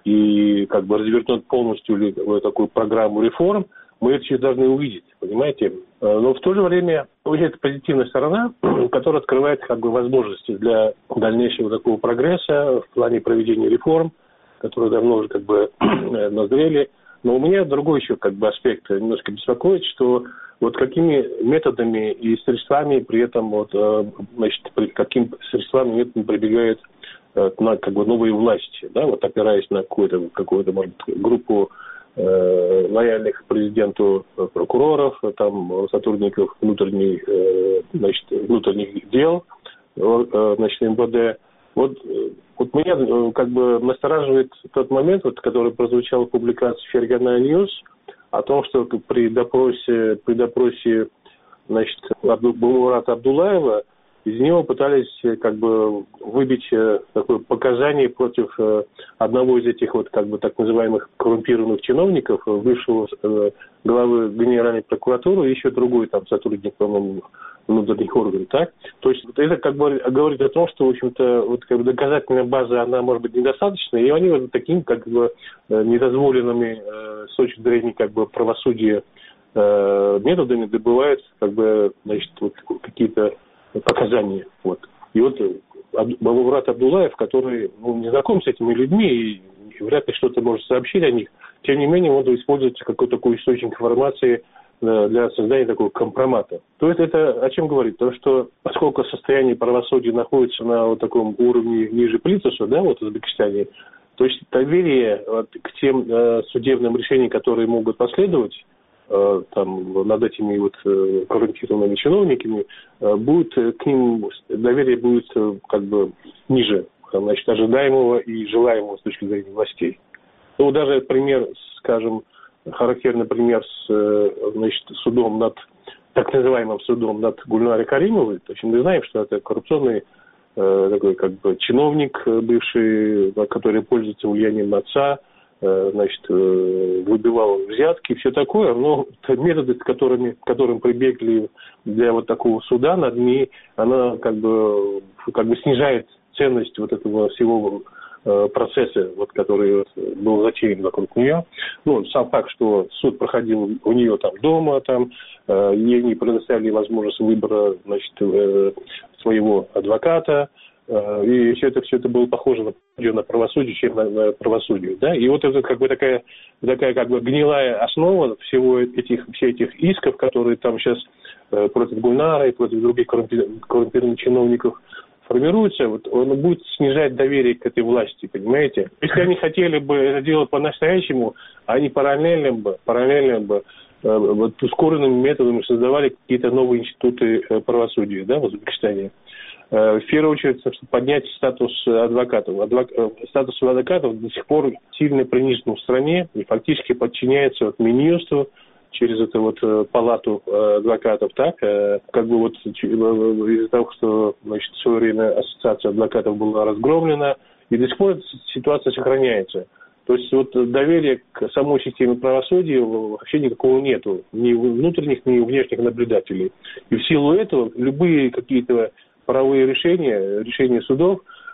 и как бы развернуть полностью вот такую программу реформ. Мы это еще должны увидеть, понимаете. Но в то же время это позитивная сторона, которая открывает как бы возможности для дальнейшего такого прогресса в плане проведения реформ, которые давно уже как бы назрели. Но у меня другой еще как бы аспект немножко беспокоит, что вот какими методами и средствами при этом вот, значит, каким средствами методами прибегают на как бы новые власти, да, вот опираясь на какую-то, какую-то может быть, группу э, лояльных президенту прокуроров, там сотрудников внутренних, э, значит, внутренних дел, э, значит, эм вэ дэ. Вот, вот меня как бы настораживает тот момент, вот, который прозвучал в публикации Фергана Ньюс, о том, что при допросе, при допросе значит, Бумурата Абдуллаева из него пытались как бы выбить такое показание против одного из этих вот как бы так называемых коррумпированных чиновников, бывшего главы Генеральной прокуратуры и еще другой там сотрудник, по-моему, внутренних органов, так? То есть это как бы говорит о том, что, в общем-то, вот как бы доказательная база, она может быть недостаточна, и они вот такими как бы недозволенными э, с точки зрения как бы правосудия э, методами добывают как бы, значит, вот какие-то показания, вот. И вот Бумурат Абдуллаев, который, ну, не знаком с этими людьми и вряд ли что-то может сообщить о них, тем не менее, он использует какой-то такой источник информации для создания такого компромата. То есть это о чем говорит? То, что поскольку состояние правосудия находится на вот таком уровне ниже плинтуса, да, вот в Узбекистане, то есть доверие вот, к тем э, судебным решениям, которые могут последовать э, там, над этими вот э, коррумпированными чиновниками, э, будет к ним доверие будет э, как бы ниже, значит, ожидаемого и желаемого с точки зрения властей. Ну, даже пример, скажем, характерный пример с, значит, судом над, так называемым судом над Гульнарой Каримовой. То есть мы знаем, что это коррупционный э, такой как бы чиновник бывший, который пользуется влиянием отца, э, значит, э, выбивал взятки и все такое. Но методы, которыми, к которым прибегли для вот такого суда над ней, она как бы, как бы снижает ценность вот этого всего процессы, вот, который вот, был затеян вокруг нее. Ну, сам факт, что суд проходил у нее там дома, там, э, ей не предоставили возможность выбора, значит, э, своего адвоката, э, и все это, все это было похоже на, на правосудие, чем на, на правосудие, да, и вот это как бы такая, такая как бы гнилая основа всего этих, всех этих исков, которые там сейчас э, против Гульнары и против других коррумпированных чиновников формируется, вот, он будет снижать доверие к этой власти, понимаете? Если они хотели бы это делать по-настоящему, они параллельно бы, параллельно бы э, вот, ускоренными методами создавали какие-то новые институты э, правосудия, да, в Узбекистане. Э, в первую очередь, чтобы поднять статус адвокатов. Адвок... Статус адвокатов до сих пор сильно принижен в стране и фактически подчиняется вот, Минюсту, через эту вот палату адвокатов, так, как бы вот из-за того, что, значит, в свое время ассоциация адвокатов была разгромлена, и до сих пор ситуация сохраняется. То есть вот доверия к самой системе правосудия вообще никакого нету, ни внутренних, ни внешних наблюдателей. И в силу этого любые какие-то правовые решения, решения судов,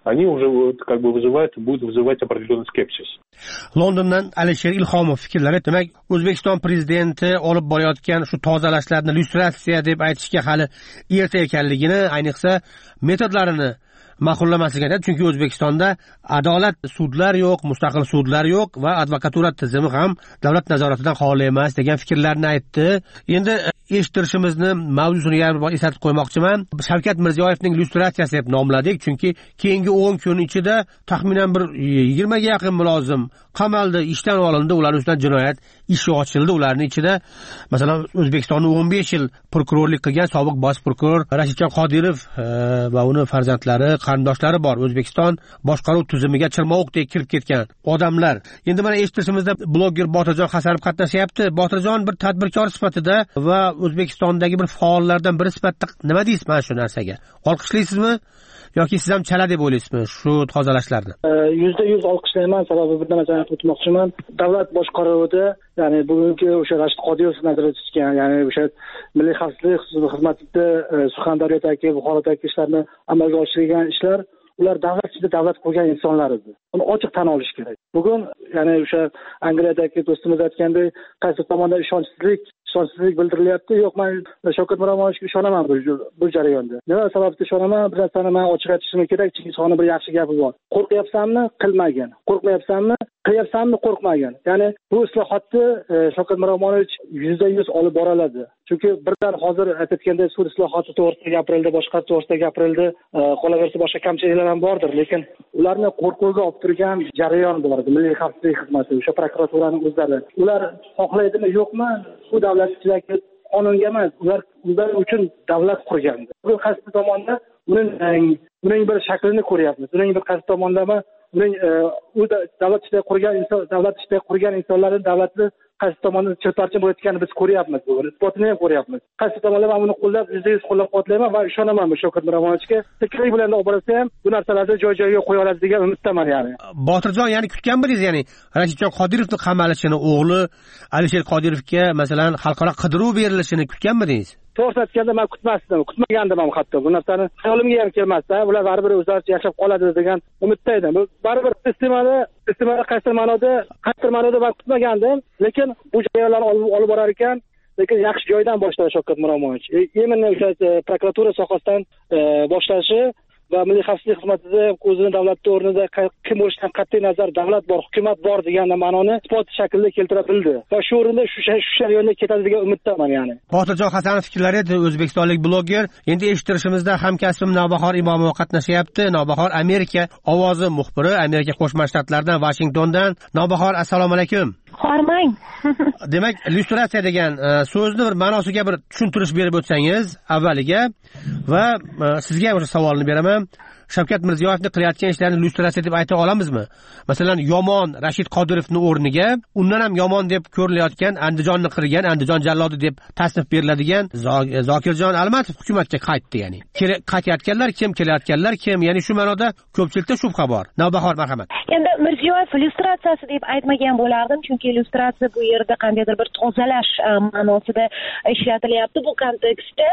они уже вот, как бы вызывают, будут вызывать определенный скепсис. Londondan Alisher Ilhomov fikrlari, demak, O'zbekiston prezidenti olib borayotgan shu tozalashlarni lyustratsiya deb aytishga hali erta ekanligini, ayniqsa metodlarini ma'qullamasligini aytadi. Chunki O'zbekistonda adolat sudlar yo'q, mustaqil sudlar yo'q va advokatura tizimi ham davlat nazoratidan xoli emas degan fikrlarni aytdi. Endi eshittirishimizni mavzusini yana bir eslatib qo'ymoqchiman. Shavkat Mirziyoyevning lyustratsiyasi deb nomladik, chunki keyingi o'n kun ichida taxminan bir yigirmaga yaqin mulozim qamaldi, ishdan olindi, ular ustidan jinoyat ishi ochildi. Ularning ichida masalan O'zbekistonda o'n besh yil prokurorlik qilgan sobiq bosh prokuror Rashidjon Qodirov va uning farzandlari, qarindoshlari bor. O'zbekiston boshqaruv tizimiga chirmovuqdek kirib ketgan odamlar. Endi mana eshittirishimizda blogger Botirjon Hasanov qatnashyapti. Botirjon bir tadbirkor sifatida va O'zbekistondagi bir faollardan biri sifatida nima deysiz mana shu narsaga? Olqishlaysizmi yoki siz ham chala deb o'ylaysizmi shu tozalashlarni? Yuzda yuz olqishlayman. Sababi bir narsani aytib o'tmoqchiman. Davlat boshqaruvida, ya'ni bugungi o'sha Rashid Qodirov nazarda tutgan, ya'ni o'sha milliy xavfsizlik xizmatida Surxondaryodagi, Buxorodagi ishlarni amalga oshirgan ishlar, ular davlat ichida davlat qurgan insonlar edi. Uni ochiq tan olish kerak. Bugun ya'ni o'sha Angliyadagi do'stimiz aytgandek, qaysi tomondan ishonchsizlik ishonchsizlik bildirilyapti. Yo'q, men Shavkat Miromonovga ishonaman bu bu jarayonda. Nima sababdan ishonaman? Bir narsani men ochiq aytishim kerak. Chingizxonning bir yaxshi gapi bor. Qo'rqyapsanmi? Qilmagin. Qo'rqmayapsanmi? Qilyapsanmi? Qo'rqmagin. Ya'ni bu islohotni Shavkat Miromonovich yuzda yuz olib bora oladi. Chunki birdan hozir aytayotganda sud islohoti to'g'risida gapirildi, boshqa to'g'risida gapirildi, qolaversa boshqa kamchiliklar ham bordir, lekin ularni qo'rquvga olib turgan jarayon bor edi. Milliy xavfsizlik xizmati, o'sha prokuraturaning o'zlari. Ular xohlaydimi, yo'qmi? Bu davlat ichidagi qonunga emas, ular ular uchun davlat qurgandi. Bu qaysi tomonda uning uning bir shaklini ko'ryapmiz. Uning bir qaysi tomonlama uning u davlat ichida qurgan inson, davlat ichida qurgan insonlarning davlatni qaysi tomondan chirparcha bo'layotganini biz ko'ryapmiz. Bu isbotini ham ko'ryapmiz. Qaysi tomonlama uni qo'llab, yuzda yuz qo'llab-quvvatlayman va ishonaman Shavkat Miromonovichga. Sekinlik bilan olib borsa ham bu narsalarni joy-joyiga qo'ya oladi degan umiddaman yani. Botirjon, ya'ni kutgan bo'dingiz, ya'ni Rashidjon Qodirovning qamalishini, o'g'li Alisher Qodirovga masalan xalqaro qidiruv berilishini kutgan bo'dingiz? To'g'risini aytganda men kutmasdim, kutmagandim ham hatto. Bu narsani xayolimga ham kelmasdi. Ular baribir o'zlaricha yashab qoladi degan umidda edim. Baribir sistemada, sistemada qaysi ma'noda, qaysi ma'noda men kutmagandim, lekin bu jarayonlarni olib borar ekan, lekin yaxshi joydan boshladi Shavkat Miromonovich. Yemenni o'sha prokuratura sohasidan boshlashi va milliy xavfsizlik xizmatida o'zini davlatda o'rnida kim bo'lishidan qat'iy nazar davlat bor, hukumat bor degan ma'noni isbot shaklda keltira bildi. Va shu o'rinda shu jarayonda ketadi degan umiddaman yani. Botirjon Hasanov fikrlari edi, o'zbekistonlik blogger. Endi eshittirishimizda hamkasbim Navbahor Imomova qatnashyapti. Navbahor Amerika ovozi muxbiri, Amerika Qo'shma Shtatlaridan, Vashingtondan. Navbahor, assalomu alaykum. Hormang. Demak, lyustratsiya degan so'zni bir ma'nosiga bir tushuntirish berib o'tsangiz avvaliga va sizga o'sha savolni beraman. Shavkat Mirziyoyevni qilayotgan ishlarini lyustratsiya deb ayta olamizmi? Masalan, yomon Rashid Qodirovning o'rniga undan ham yomon deb ko'rilayotgan Andijonni qirgan, Andijon jallodi deb tasnif beriladigan Zokirjon Almatov hukumatga qaytdi, ya'ni. Qaytayotganlar kim, kelayotganlar kim? Ya'ni shu ma'noda ko'pchilikda shubha bor. Navbahor, marhamat. Endi Mirziyoyev lyustratsiyasi deb aytmagan bo'lardim, chunki lyustratsiya bu yerda qandaydir bir tozalash ma'nosida ishlatilyapti. Bu kontekstda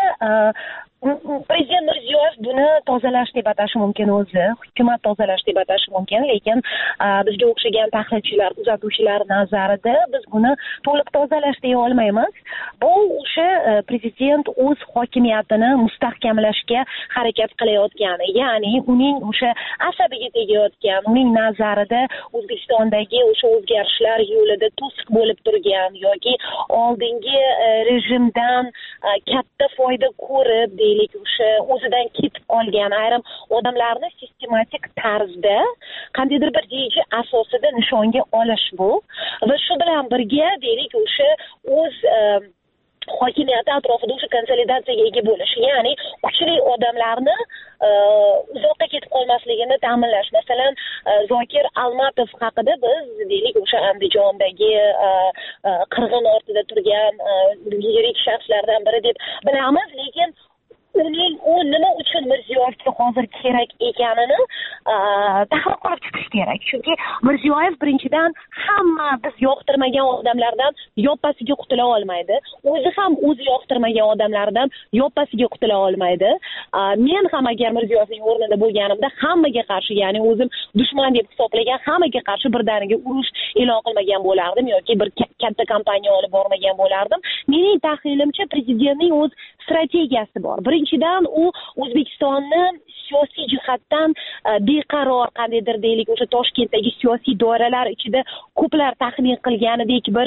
Prezident Mirziyoyev buni tozalash deb atashi mumkin o'zi, hukumat tozalash deb atashi mumkin, lekin bizga o'xshagan tahlilchilar, kuzatuvchilar nazarida biz buni to'liq tozalash deya olmaymiz. Bu o'sha prezident o'z hokimiyatini mustahkamlashga harakat qilayotgani, ya'ni uning o'sha asabiga tegayotgan, uning nazarida O'zbekistondagi o'sha o'zgarishlar yo'lida to'siq bo'lib turgan yoki oldingi rejimdan katta foyda ko'rib deylik o'sha o'zidan ketib olgan ayrim odamlarni sistematik tarzda qandaydir bir reja asosida nishonga olish bu va shu bilan birga deylik o'sha o'z hokimiyati atrofida o'sha konsolidatsiyaga ega bo'lish, ya'ni kuchli odamlarni uzoqqa ketib qolmasligini ta'minlash. Masalan, Zokir Almatov haqida biz deylik o'sha Andijondagi qirg'in ortida turgan yirik shaxslardan biri deb bilamiz, lekin uning u nima uchun Mirziyoyev Mirziyoyevga hozir kerak ekanini tahlil qilib chiqish kerak. Chunki Mirziyoyev birinchidan hamma biz yoqtirmagan odamlardan yoppasiga qutula olmaydi. O'zi ham o'zi yoqtirmagan odamlardan yoppasiga qutula olmaydi. Men ham agar Mirziyoyevning o'rnida bo'lganimda hammaga qarshi, ya'ni o'zim dushman deb hisoblagan hammaga qarshi birdaniga urush e'lon qilmagan bo'lardim yoki bir katta kampaniya olib bormagan bo'lardim. Mening tahlilimcha prezidentning o'z strategiyasi bor. Birinchidan u O'zbekistonni siyosiy jihatdan beqaror, qandaydir deylik, o'sha Toshkentdagi siyosiy doiralar ichida ko'plar taxmin qilganidek bir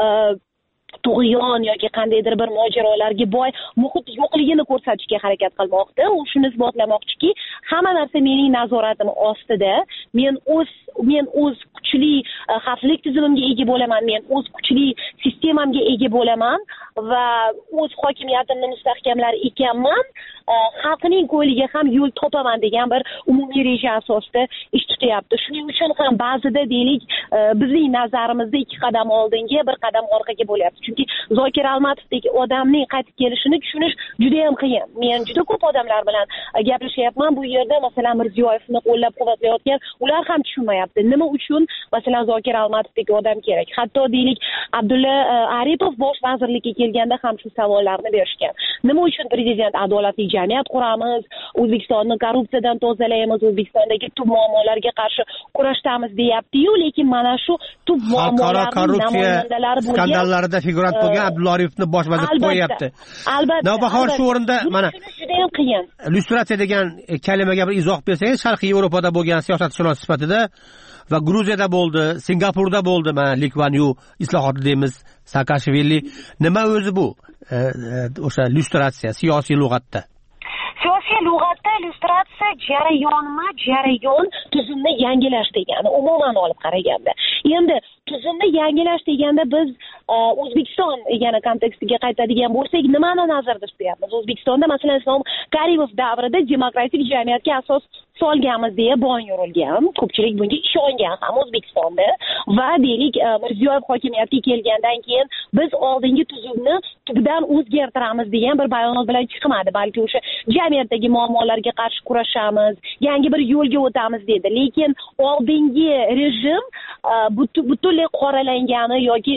tug'yon yoki qandaydir bir mojarolarga boy muhit yo'qligini ko'rsatishga harakat qilmoqda. U shuni isbotlamoqchiki, hamma narsa mening nazoratim ostida. Men o'z men o'z kuchli xavfsizlik tizimimga ega bo'laman, men o'z kuchli sistemamga ega bo'laman va o'z hokimiyatimni mustahkamlar ekanman. Xalqning ko'liga ham yo'l topaman degan bir umumiy reja asosida ish tutyapti. Shuning uchun ham ba'zida deylik bizning nazarimizda ikki qadam oldinga, bir qadam orqaga bo'lyapti. Chunki Zokir Almatovdek odamning qaytib kelishini tushunish juda ham qiyin. Men juda ko'p odamlar bilan gaplashyapman bu yerda, masalan Mirziyoyevni qo'llab-quvvatlayotgan, ular ham tushunmayapti. Nima uchun masalan Zokir Almatovdek odam kerak? Hatto deylik Abdulla Aripov bosh vazirlikka kelganda ham shu savollarni berishgan. Nima uchun prezident adolatli jamiyat quramiz, O'zbekistonni korrupsiyadan tozalaymiz, O'zbekistondagi tub muammolarga qarshi kurashdamiz deyapti-yu, lekin mana shu tub muammolarning namoyandalari bo'lgan skandallarida figurant bo'lgan Abdulla Aripovni bosh vazir qo'yapti. Albatta. Navbahor shu o'rinda mana juda ham qiyin. Illyustratsiya degan kalimaga bir izoh bersangiz, Sharqiy Yevropada bo'lgan siyosatshunos sifatida va Gruziyada bo'ldi, Singapurda bo'ldi, mana Lee Kuan Yew islohoti deymiz, Saakashvili. Nima o'zi bu? O'sha illyustratsiya siyosiy lug'atda. Siyosiy lug'atda illyustratsiya jarayonma jarayon tuzumni yangilash degani, umuman olib qaraganda. Endi tuzumni yangilash deganda biz O'zbekiston yana kontekstiga qaytadigan bo'lsak, nimani nazarda tutyapmiz? O'zbekistonda masalan Islom Karimov davrida demokratik jamiyatga asos solganmiz deya bon yurilgan. Ko'pchilik bunga ishongan ham O'zbekistonda va deylik Mirziyoyev hokimiyatga kelgandan keyin biz oldingi tuzumni tubdan o'zgartiramiz degan bir bayonot bilan chiqmadi, balki o'sha jamiyatdagi muammolarga qarshi kurashamiz, yangi bir yo'lga o'tamiz dedi. Lekin oldingi rejim butunlay qoralangani yoki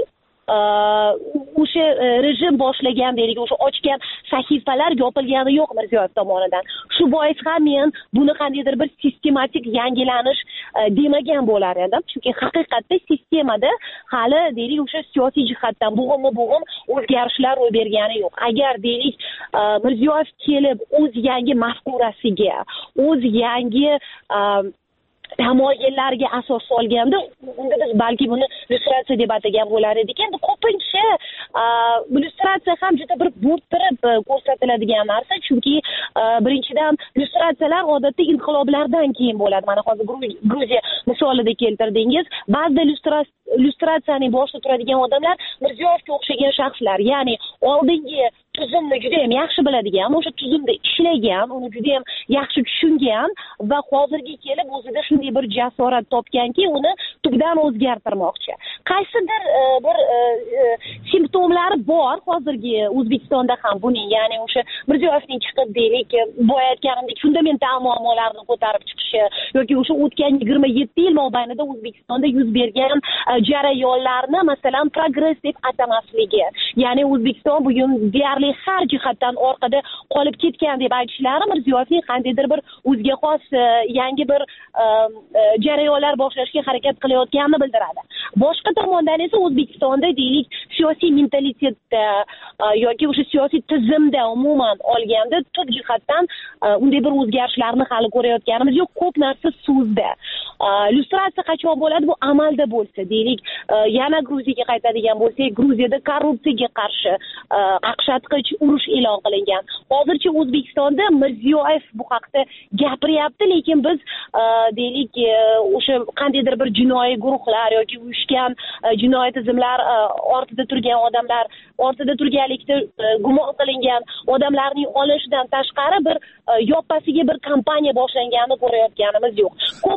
o'sha rejim boshlagan deylik, o'sha ochgan sahifalar yopilgani yo'q Mirziyoyev tomonidan. Shu bois ham men buni qandaydir bir sistematik yangilanish demagan bo'lar edim. Chunki haqiqatda sistemada hali deylik o'sha siyosiy jihatdan bo'g'inma-bo'g'in o'zgarishlar ro'y bergani yo'q. Agar deylik Mirziyoyev kelib o'z yangi mafkurasiga, o'z yangi tamoyillarga asos solganda, unda biz balki buni illyustratsiya deb atagan bo'lar edik. Endi ko'pincha illyustratsiya ham juda bir bo'rttirib ko'rsatiladigan narsa, chunki birinchidan illyustratsiyalar odatda inqiloblardan keyin bo'ladi. Mana hozir Gruziya misolida keltirdingiz. Ba'zida illyustratsiyaning boshida turadigan odamlar Mirziyoyevga o'xshagan shaxslar, ya'ni oldingi tuzumni juda ham yaxshi biladigan, o'sha tuzumda ishlagan, uni juda ham yaxshi tushungan va hozirga kelib o'zida shunday bir jasorat topganki, uni tubdan o'zgartirmoqchi. Qaysidir bir simptomlari bor hozirgi O'zbekistonda ham buning, ya'ni o'sha Mirziyoyevning chiqib deylik, boya aytganimdek fundamental muammolarni ko'tarib chiqishi yoki o'sha o'tgan yigirma yetti yil mobaynida O'zbekistonda yuz bergan jarayonlarni masalan progress deb atamasligi, ya'ni O'zbekiston bugun deyarli har jihatdan orqada qolib ketgan deb aytishlari Mirziyoyevning qandaydir bir o'ziga xos yangi bir jarayonlar boshlashga harakat qilayotganini bildiradi. Boshqa tomondan esa O'zbekistonda deylik siyosiy mentalitetda yoki o'sha siyosiy tizimda umuman olganda tub jihatdan unday bir o'zgarishlarni hali ko'rayotganimiz yo'q. Ko'p narsa so'zda. Illyustratsiya qachon bo'ladi? Bu amalda bo'lsa, deylik, yana Gruziyaga qaytadigan bo'lsak, Gruziyada korrupsiyaga qarshi qaqshatqich urush e'lon qilingan. Hozircha O'zbekistonda Mirziyoyev bu haqda gapiryapti, lekin biz deylik o'sha qandaydir bir jinoiy guruhlar yoki uyushgan jinoiy tizimlar ortida turgan odamlar, ortida turganlikda gumon qilingan odamlarning olishidan tashqari bir yoppasiga bir kampaniya boshlanganini ko'rayotganimiz yo'q. Ko'p narsa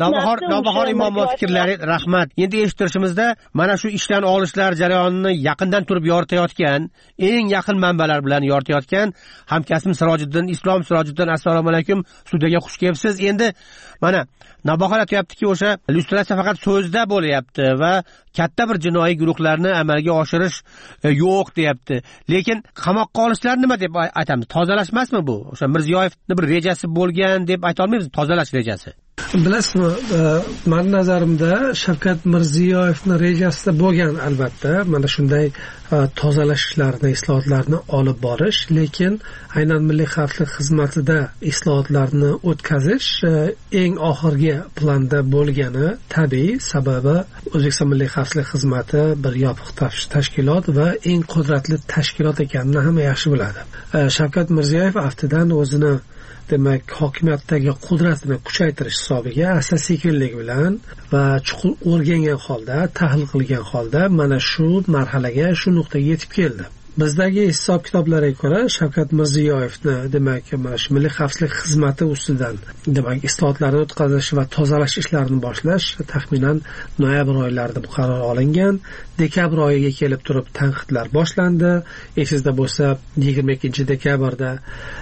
Nobahor Imomov fikrlari rahmat. Endi eshittirishimizda mana shu ishdan olishlar jarayonini yaqindan turib yoritayotgan, eng yaqin manbalar bilan yoritayotgan hamkasbim Sirojiddin Islom Sirojiddin, assalomu alaykum. Studiyaga xush kelibsiz. Endi mana Nobahor aytayaptiki, o'sha illyustratsiya faqat so'zda bo'lyapti va katta bir jinoiy guruhlarni amalga oshirish yo'q deyapti. Lekin qamoqqa olishlar nima deb aytamiz? Tozalash emasmi bu? O'sha Mirziyoyevning bir rejasi bo'lgan deb ayta olmaymiz, tozalash rejasi. Bilasizmi, meni nazarimda Shavkat Mirziyoyevning rejasida bo'lgan albatta mana shunday tozalash ishlarini, islohotlarni olib borish, lekin aynan Milliy xavfsizlik xizmatida islohotlarni o'tkazish eng oxirgi planda bo'lgani tabiiy, sababi O'zbekiston Milliy xavfsizlik xizmati bir yopiq tashkilot va eng qudratli tashkilot ekanini hamma yaxshi biladi. Shavkat Mirziyoyev aftidan o'zini demak hokimiyatdagi qudratini kuchaytirish hisobiga asta sekinlik bilan va chuqur o'rgangan holda, tahlil qilgan holda mana shu marhalaga, shu nuqtaga yetib keldi. Bizdagi hisob kitoblarga ko'ra Shavkat Mirziyoyevni demak mana shu Milliy xavfsizlik xizmati ustidan demak islohotlarni o'tkazish va tozalash ishlarini boshlash taxminan noyabr oylarida bu qaror olingan. Dekabr oyiga kelib turib tanqidlar boshlandi. Esingizda bo'lsa, yigirma ikkinchi dekabrda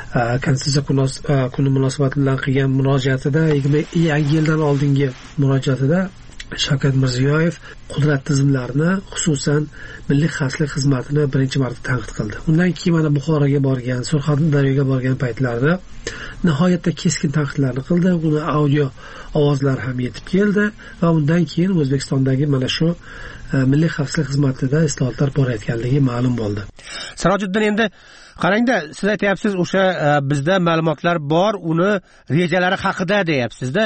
Konstitutsiya kuni munosabati bilan qilgan murojaatida, yangi yildan oldingi murojaatida Shavkat Mirziyoyev qudrat tizimlarini, xususan Milliy xavfsizlik xizmatini birinchi marta tanqid qildi. Undan keyin mana Buxoroga borgan, Surxondaryoga borgan paytlarda nihoyatda keskin tanqidlarni qildi. Uni audio ovozlar ham yetib keldi va undan keyin O'zbekistondagi mana shu Milliy xavfsizlik xizmatida islohotlar borayotganligi ma'lum bo'ldi. Sirojiddin, endi qarangda, siz aytyapsiz, o'sha bizda ma'lumotlar bor, uni rejalari haqida deyapsiz-da.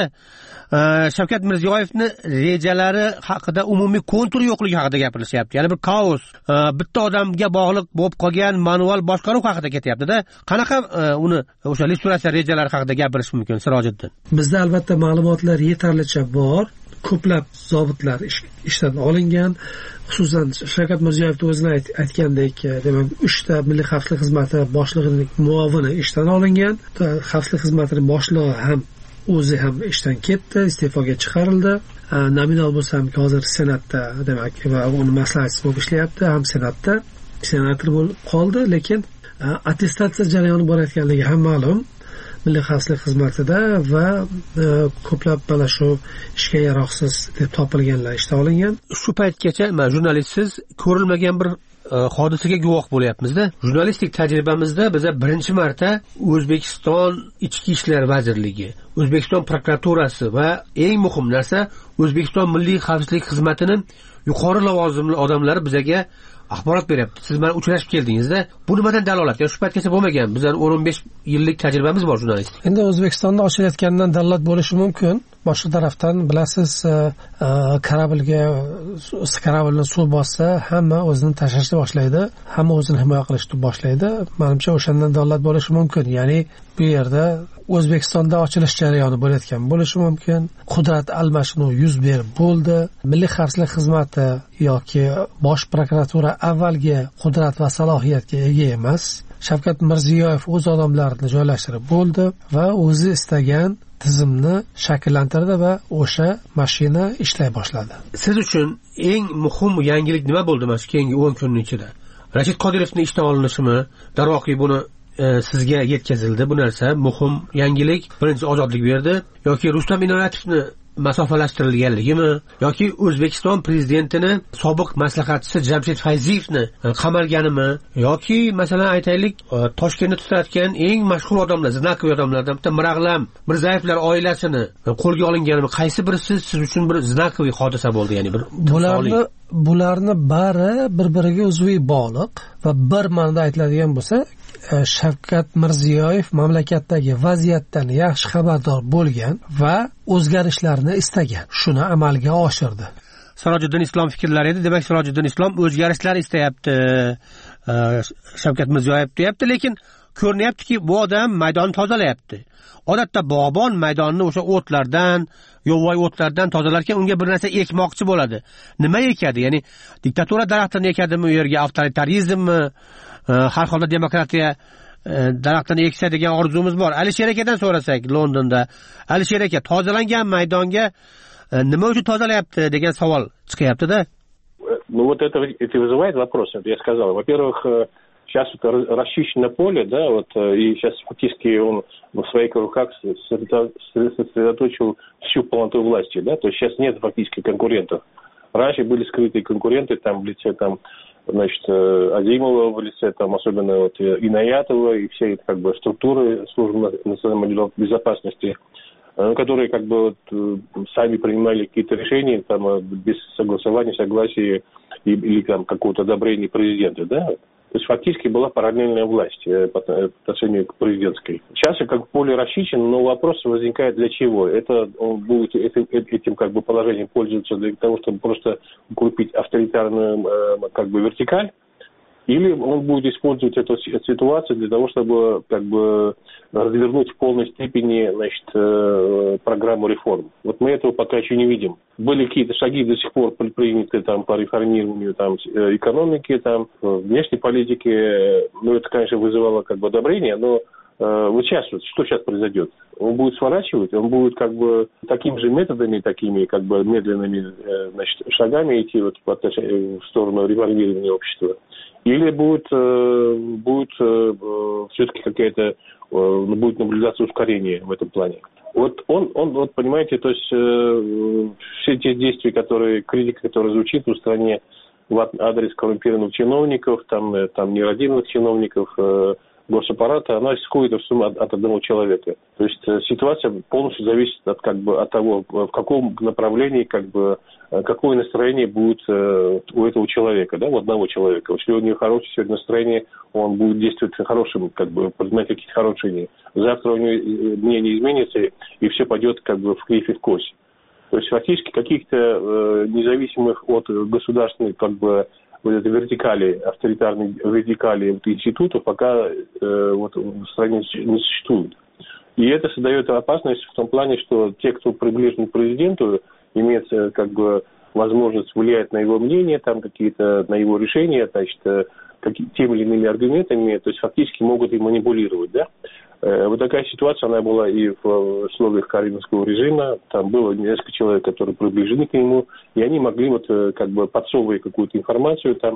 Shavkat Mirziyoyevning rejalari haqida umumiy kontur yo'qligi haqida gapirilyapti. Ya'ni bir kaos, bitta odamga bog'liq bo'lib qolgan manual boshqaruv haqida ketyapti-da. Qanaqa uni o'sha illyustratsiya rejalari haqida gapirish mumkin, Sirojiddin? Bizda albatta ma'lumotlar yetarlicha bor. Ko'plab zobitlar ishdan olingan. Xususan Shavkat Mirziyoyev o'zini aytgandek, demak uchta Milliy xavfsizlik xizmati boshlig'ining muovini ishdan olingan. Xavfsizlik xizmatining boshlig'i ham o'zi ham ishdan ketdi, iste'foga chiqarildi. Nominal bo'lsa ham hozir Senatda, demak, va uni maslahatchisi bo'lib ishlayapti, ham Senatda senator bo'lib qoldi, lekin attestatsiya jarayoni borayotganligi ham ma'lum Milliy xavfsizlik xizmatida va ko'plab mana shu ishga yaroqsiz deb topilganlar ishdan olingan. Shu paytgacha men jurnalistsiz ko'rilmagan bir hodisaga guvoh bo'lyapmiz-da. Jurnalistik tajribamizda biz birinchi marta O'zbekiston Ichki ishlar vazirligi, O'zbekiston prokuraturasi va eng muhim narsa O'zbekiston Milliy xavfsizlik xizmatining yuqori lavozimli odamlari bizga axborot beryapti. Siz bilan uchrashib keldingiz-da. Bu nimadan dalolat? Shu paytgacha bo'lmagan. Bizlar o'n o'n besh yillik tajribamiz bor jurnalistik. Endi O'zbekistonda ochilayotgandan dalolat bo'lishi mumkin. Boshqa tarafdan bilasiz, kорабльga kорабльni suv bossa, hamma o'zini tashlashni boshlaydi, hamma o'zini himoya qilishni boshlaydi. Menimcha o'shandan dalolat bo'lishi mumkin. Ya'ni bu yerda O'zbekistonda ochilish jarayoni bo'layotgan bo'lishi mumkin. Qudrat almashinuv yuz berib bo'ldi. Milliy xavfsizlik xizmati yoki bosh prokuratura avvalgi qudrat va salohiyatga ega emas. Shavkat Mirziyoyev o'z odamlarini joylashtirib bo'ldi va o'zi istagan tizimni shakllantirdi va o'sha mashina ishlay boshladi. Siz uchun eng muhim yangilik nima bo'ldi mana shu keyingi o'n kunning ichida? Rashid Qodirovning ishdan olinishimi, darvoqi buni e, sizga yetkazildi bu narsa muhim yangilik? Birinchi ozodlik berdi yoki Rustam Inoyatovni masofalashtirilganligimi yoki O'zbekiston prezidentini sobiq maslahatchisi Jamshid Fayziyevni qamalganimi yoki masalan aytaylik Toshkentda tutayotgan eng mashhur odamlar, znakoviy odamlardan bitta Mirag'lam Mirzayevlar oilasini qo'lga olinganimi? Qaysi birisi siz uchun bir znakoviy hodisa bo'ldi? Ya'ni bir bularni bularni bari bir-biriga uzviy bog'liq va bir ma'noda aytiladigan bo'lsa, Shavkat Mirziyoyev mamlakatdagi vaziyatdan yaxshi xabardor bo'lgan va o'zgarishlarni istagan. Shuni amalga oshirdi. Sirojiddin Islom fikrlari edi. Demak, Sirojiddin Islom o'zgarishlar istayapti, Shavkat Mirziyoyev deyapti, lekin ko'rinyaptiki, bu odam maydonni tozalayapti. Odatda bog'bon maydonni o'sha o'tlardan, yovvoyi o'tlardan tozalarkan unga bir narsa ekmoqchi bo'ladi. Nima ekadi? Ya'ni diktatura daraxtini ekadimi, u yerga avtoritarizmmi, har holda demokratiya daraxtini eksa degan orzumuz bor. Alisher akadan so'rasak, Londonda, Alisher aka tozalangan maydonga nima uchun tozalayapti degan savol chiqyapti-da. Ну вот это, это вызывает вопросы, я сказал. Во-первых, сейчас вот расчищено поле, да, вот, и сейчас фактически он в своих руках сосредоточил всю полноту власти, да, то есть сейчас нет фактически конкурентов. Раньше были скрытые конкуренты, там, в лице, там, значит, Азимова, в лице, там, особенно вот Инаятова и все, как бы, структуры службы национальной безопасности, которые, как бы, вот, сами принимали какие-то решения, там, без согласования, согласия или, там, какого-то одобрения президента, да. То есть фактически была параллельная власть по отношению к президентской. Сейчас как поле расчищено, но вопрос возникает для чего. Это он будет этим, этим как бы положением пользоваться для того, чтобы просто укрепить авторитарную как бы вертикаль, или он будет использовать эту ситуацию для того, чтобы как бы развернуть в полной степени, значит, программу реформ. Вот мы этого пока еще не видим. Были какие-то шаги до сих пор предприняты там по реформированию там экономики, там внешней политики. Ну, это, конечно, вызывало как бы одобрение, но вот сейчас, вот, что сейчас произойдет? Он будет сворачивать, он будет как бы такими же методами, такими как бы медленными, значит, шагами идти вот по отношению в сторону реформирования общества. Или будет, будет все-таки какая-то, будет наблюдаться ускорение в этом плане. Вот он, он, вот понимаете, то есть все те действия, которые, критика, которая звучит в стране в адрес коррумпированных чиновников, там, там нерадивых чиновников, госаппарата, она исходит в сумме от, от одного человека. То есть ситуация полностью зависит от, как бы, от того, в каком направлении, как бы, какое настроение будет у этого человека, да, у одного человека. Если у него хорошее сегодня настроение, он будет действовать хорошим, как бы, принимать какие-то хорошие решения. Завтра у него мнение изменится, и все пойдет как бы в кривь и в кось. То есть фактически каких-то э, независимых от государственных, как бы, вот этой вертикали, авторитарной вертикали вот, институтов пока э, вот, в стране не существует. И это создает опасность в том плане, что те, кто приближен к президенту, имеют как бы возможность влиять на его мнение, там какие-то на его решения, значит, какие, теми или иными аргументами, то есть фактически могут и манипулировать, да. Вот такая ситуация, она была и в условиях каримовского режима. Там было несколько человек, которые приближены к нему, и они могли, вот, как бы подсовывая какую-то информацию там,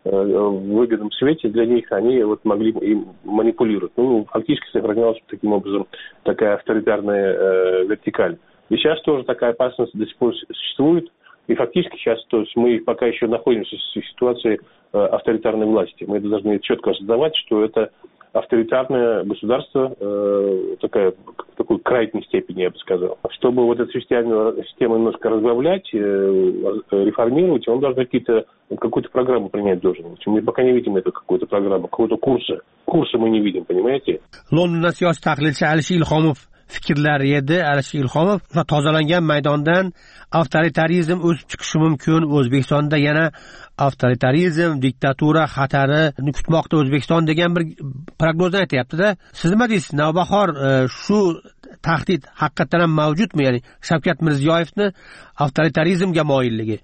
в выгодном свете для них, они вот могли им манипулировать. Ну, фактически сохранялась таким образом такая авторитарная э, вертикаль. И сейчас тоже такая опасность до сих пор существует. И фактически сейчас, то есть мы пока еще находимся в ситуации э, авторитарной власти. Мы это должны четко осознавать, что это авторитарное государство, э, такая, в такой крайней степени, я бы сказал. Чтобы вот эту систему, систему немножко разбавлять, э, реформировать, он должен какие-то, какую-то программу принять должен. Мы пока не видим эту какую-то программу, какого-то курса. Курса мы не видим, понимаете? Londonda siyosiy tahlilchi Alisher Ilhomov fikrlari edi. Alisher Ilhomov tozalangan maydondan avtoritarizm o'sib chiqishi mumkin. O'zbekistonda yana avtoritarizm, diktatura xatarini kutmoqda O'zbekiston degan bir prognozni aytyapti-da. Siz nima deysiz? Navbahor shu tahdid haqiqatan ham mavjudmi? Ya'ni Shavkat Mirziyoyevni avtoritarizmga moyilligi,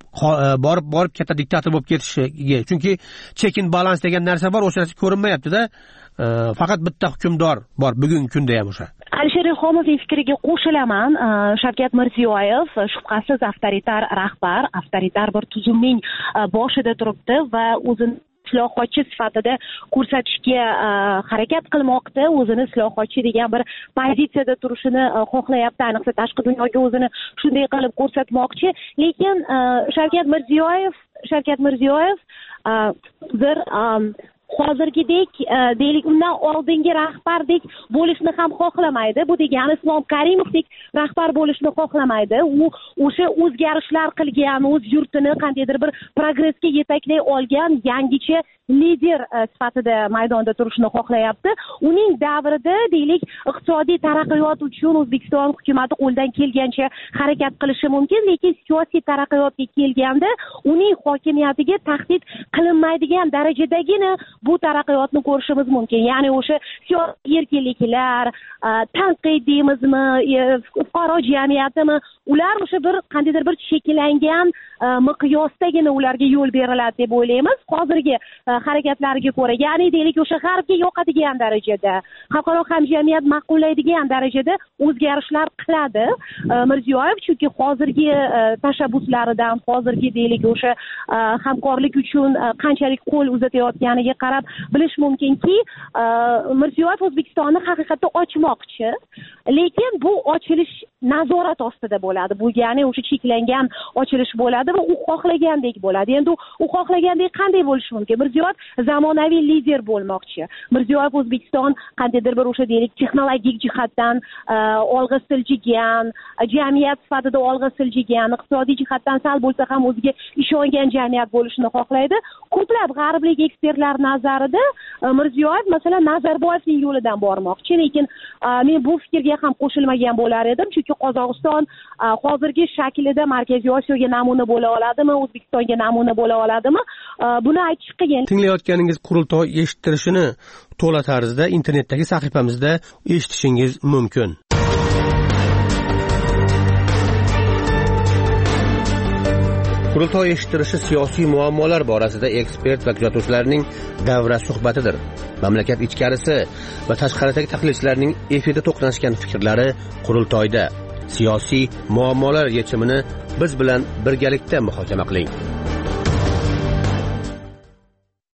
borib borib katta diktator bo'lib ketishiga. Chunki check and balance degan narsa bor, o'sha narsa ko'rinmayapti-da. Faqat bitta hukmdor bor bugungi kunda ham o'sha. Alisher Ilhomovning fikriga qo'shilaman. Shavkat Mirziyoyev shubhasiz avtoritar rahbar, avtoritar bir tuzumning boshida turibdi va o'zini islohotchi sifatida ko'rsatishga harakat qilmoqda, o'zini islohotchi degan bir pozitsiyada turishini xohlayapti, ayniqsa tashqi dunyoga o'zini shunday qilib ko'rsatmoqchi. Lekin Shavkat Mirziyoyev, Shavkat Mirziyoyev bir hozirgidek deylik undan oldingi rahbardek bo'lishni ham xohlamaydi. Bu degani Islom Karimovdek rahbar bo'lishni xohlamaydi. U o'sha o'zgarishlar qilgan, o'z yurtini qandaydir bir progressga yetaklay olgan yangicha lider sifatida maydonda turishni xohlayapti. Uning davrida deylik iqtisodiy taraqqiyot uchun O'zbekiston hukumatı qo'ldan kelgancha harakat qilishi mumkin, lekin siyosiy taraqqiyotga kelganda uning hokimiyatiga tahdid qilinmaydigan darajadagina bu taraqqiyotni ko'rishimiz mumkin. Ya'ni o'sha siyosiy erkinliklar, tanqid deymizmi, fuqaro jamiyatimi, ular o'sha bir qandaydir bir cheklangan miqyosdagina ularga yo'l beriladi deb o'ylaymiz. Hozirgi harakatlariga ko'ra, ya'ni deylik o'sha g'arbga yoqadigan darajada, xalqaro hamjamiyat ma'qullaydigan darajada o'zgarishlar qiladi Mirziyoyev, chunki hozirgi tashabbuslaridan, hozirgi deylik o'sha hamkorlik uchun qanchalik qo'l uzatayotganiga qarab bilish mumkinki, Mirziyoyev O'zbekistonni haqiqatda ochmoqchi, lekin bu ochilish nazorat ostida bo'ladi. Bu ya'ni o'sha cheklangan ochilish bo'ladi va u xohlagandek bo'ladi. Endi u xohlagandek qanday bo'lishi mumkin? Mirziyoyev zamonaviy lider bo'lmoqchi. Mirziyoyev O'zbekiston qandaydir bir o'sha deylik texnologik jihatdan olg'a siljigan, jamiyat sifatida olg'a siljigan, iqtisodiy jihatdan sal bo'lsa ham o'ziga ishongan jamiyat bo'lishini xohlaydi. Ko'plab g'arblik ekspertlar nazarida Mirziyoyev masalan Nazarboyevning yo'lidan bormoqchi, lekin men bu fikrga ham qo'shilmagan bo'lar edim, chunki Qozog'iston hozirgi shaklida Markaziy Osiyoga namuna bo'la oladimi, O'zbekistonga namuna bo'la oladimi? Buni aytish qiyin. Tinglayotganingiz qurultoy eshittirishini to'la tarzda internetdagi sahifamizda eshitishingiz mumkin. Qurultoy eshittirishi siyosiy muammolar borasida ekspert va kuzatuvchilarning davra suhbatidir. Mamlakat ichkarisi va tashqaridagi tahlilchilarning efirda to'qnashgan fikrlari qurultoyda. Siyosiy muammolar yechimini biz bilan birgalikda muhokama qiling.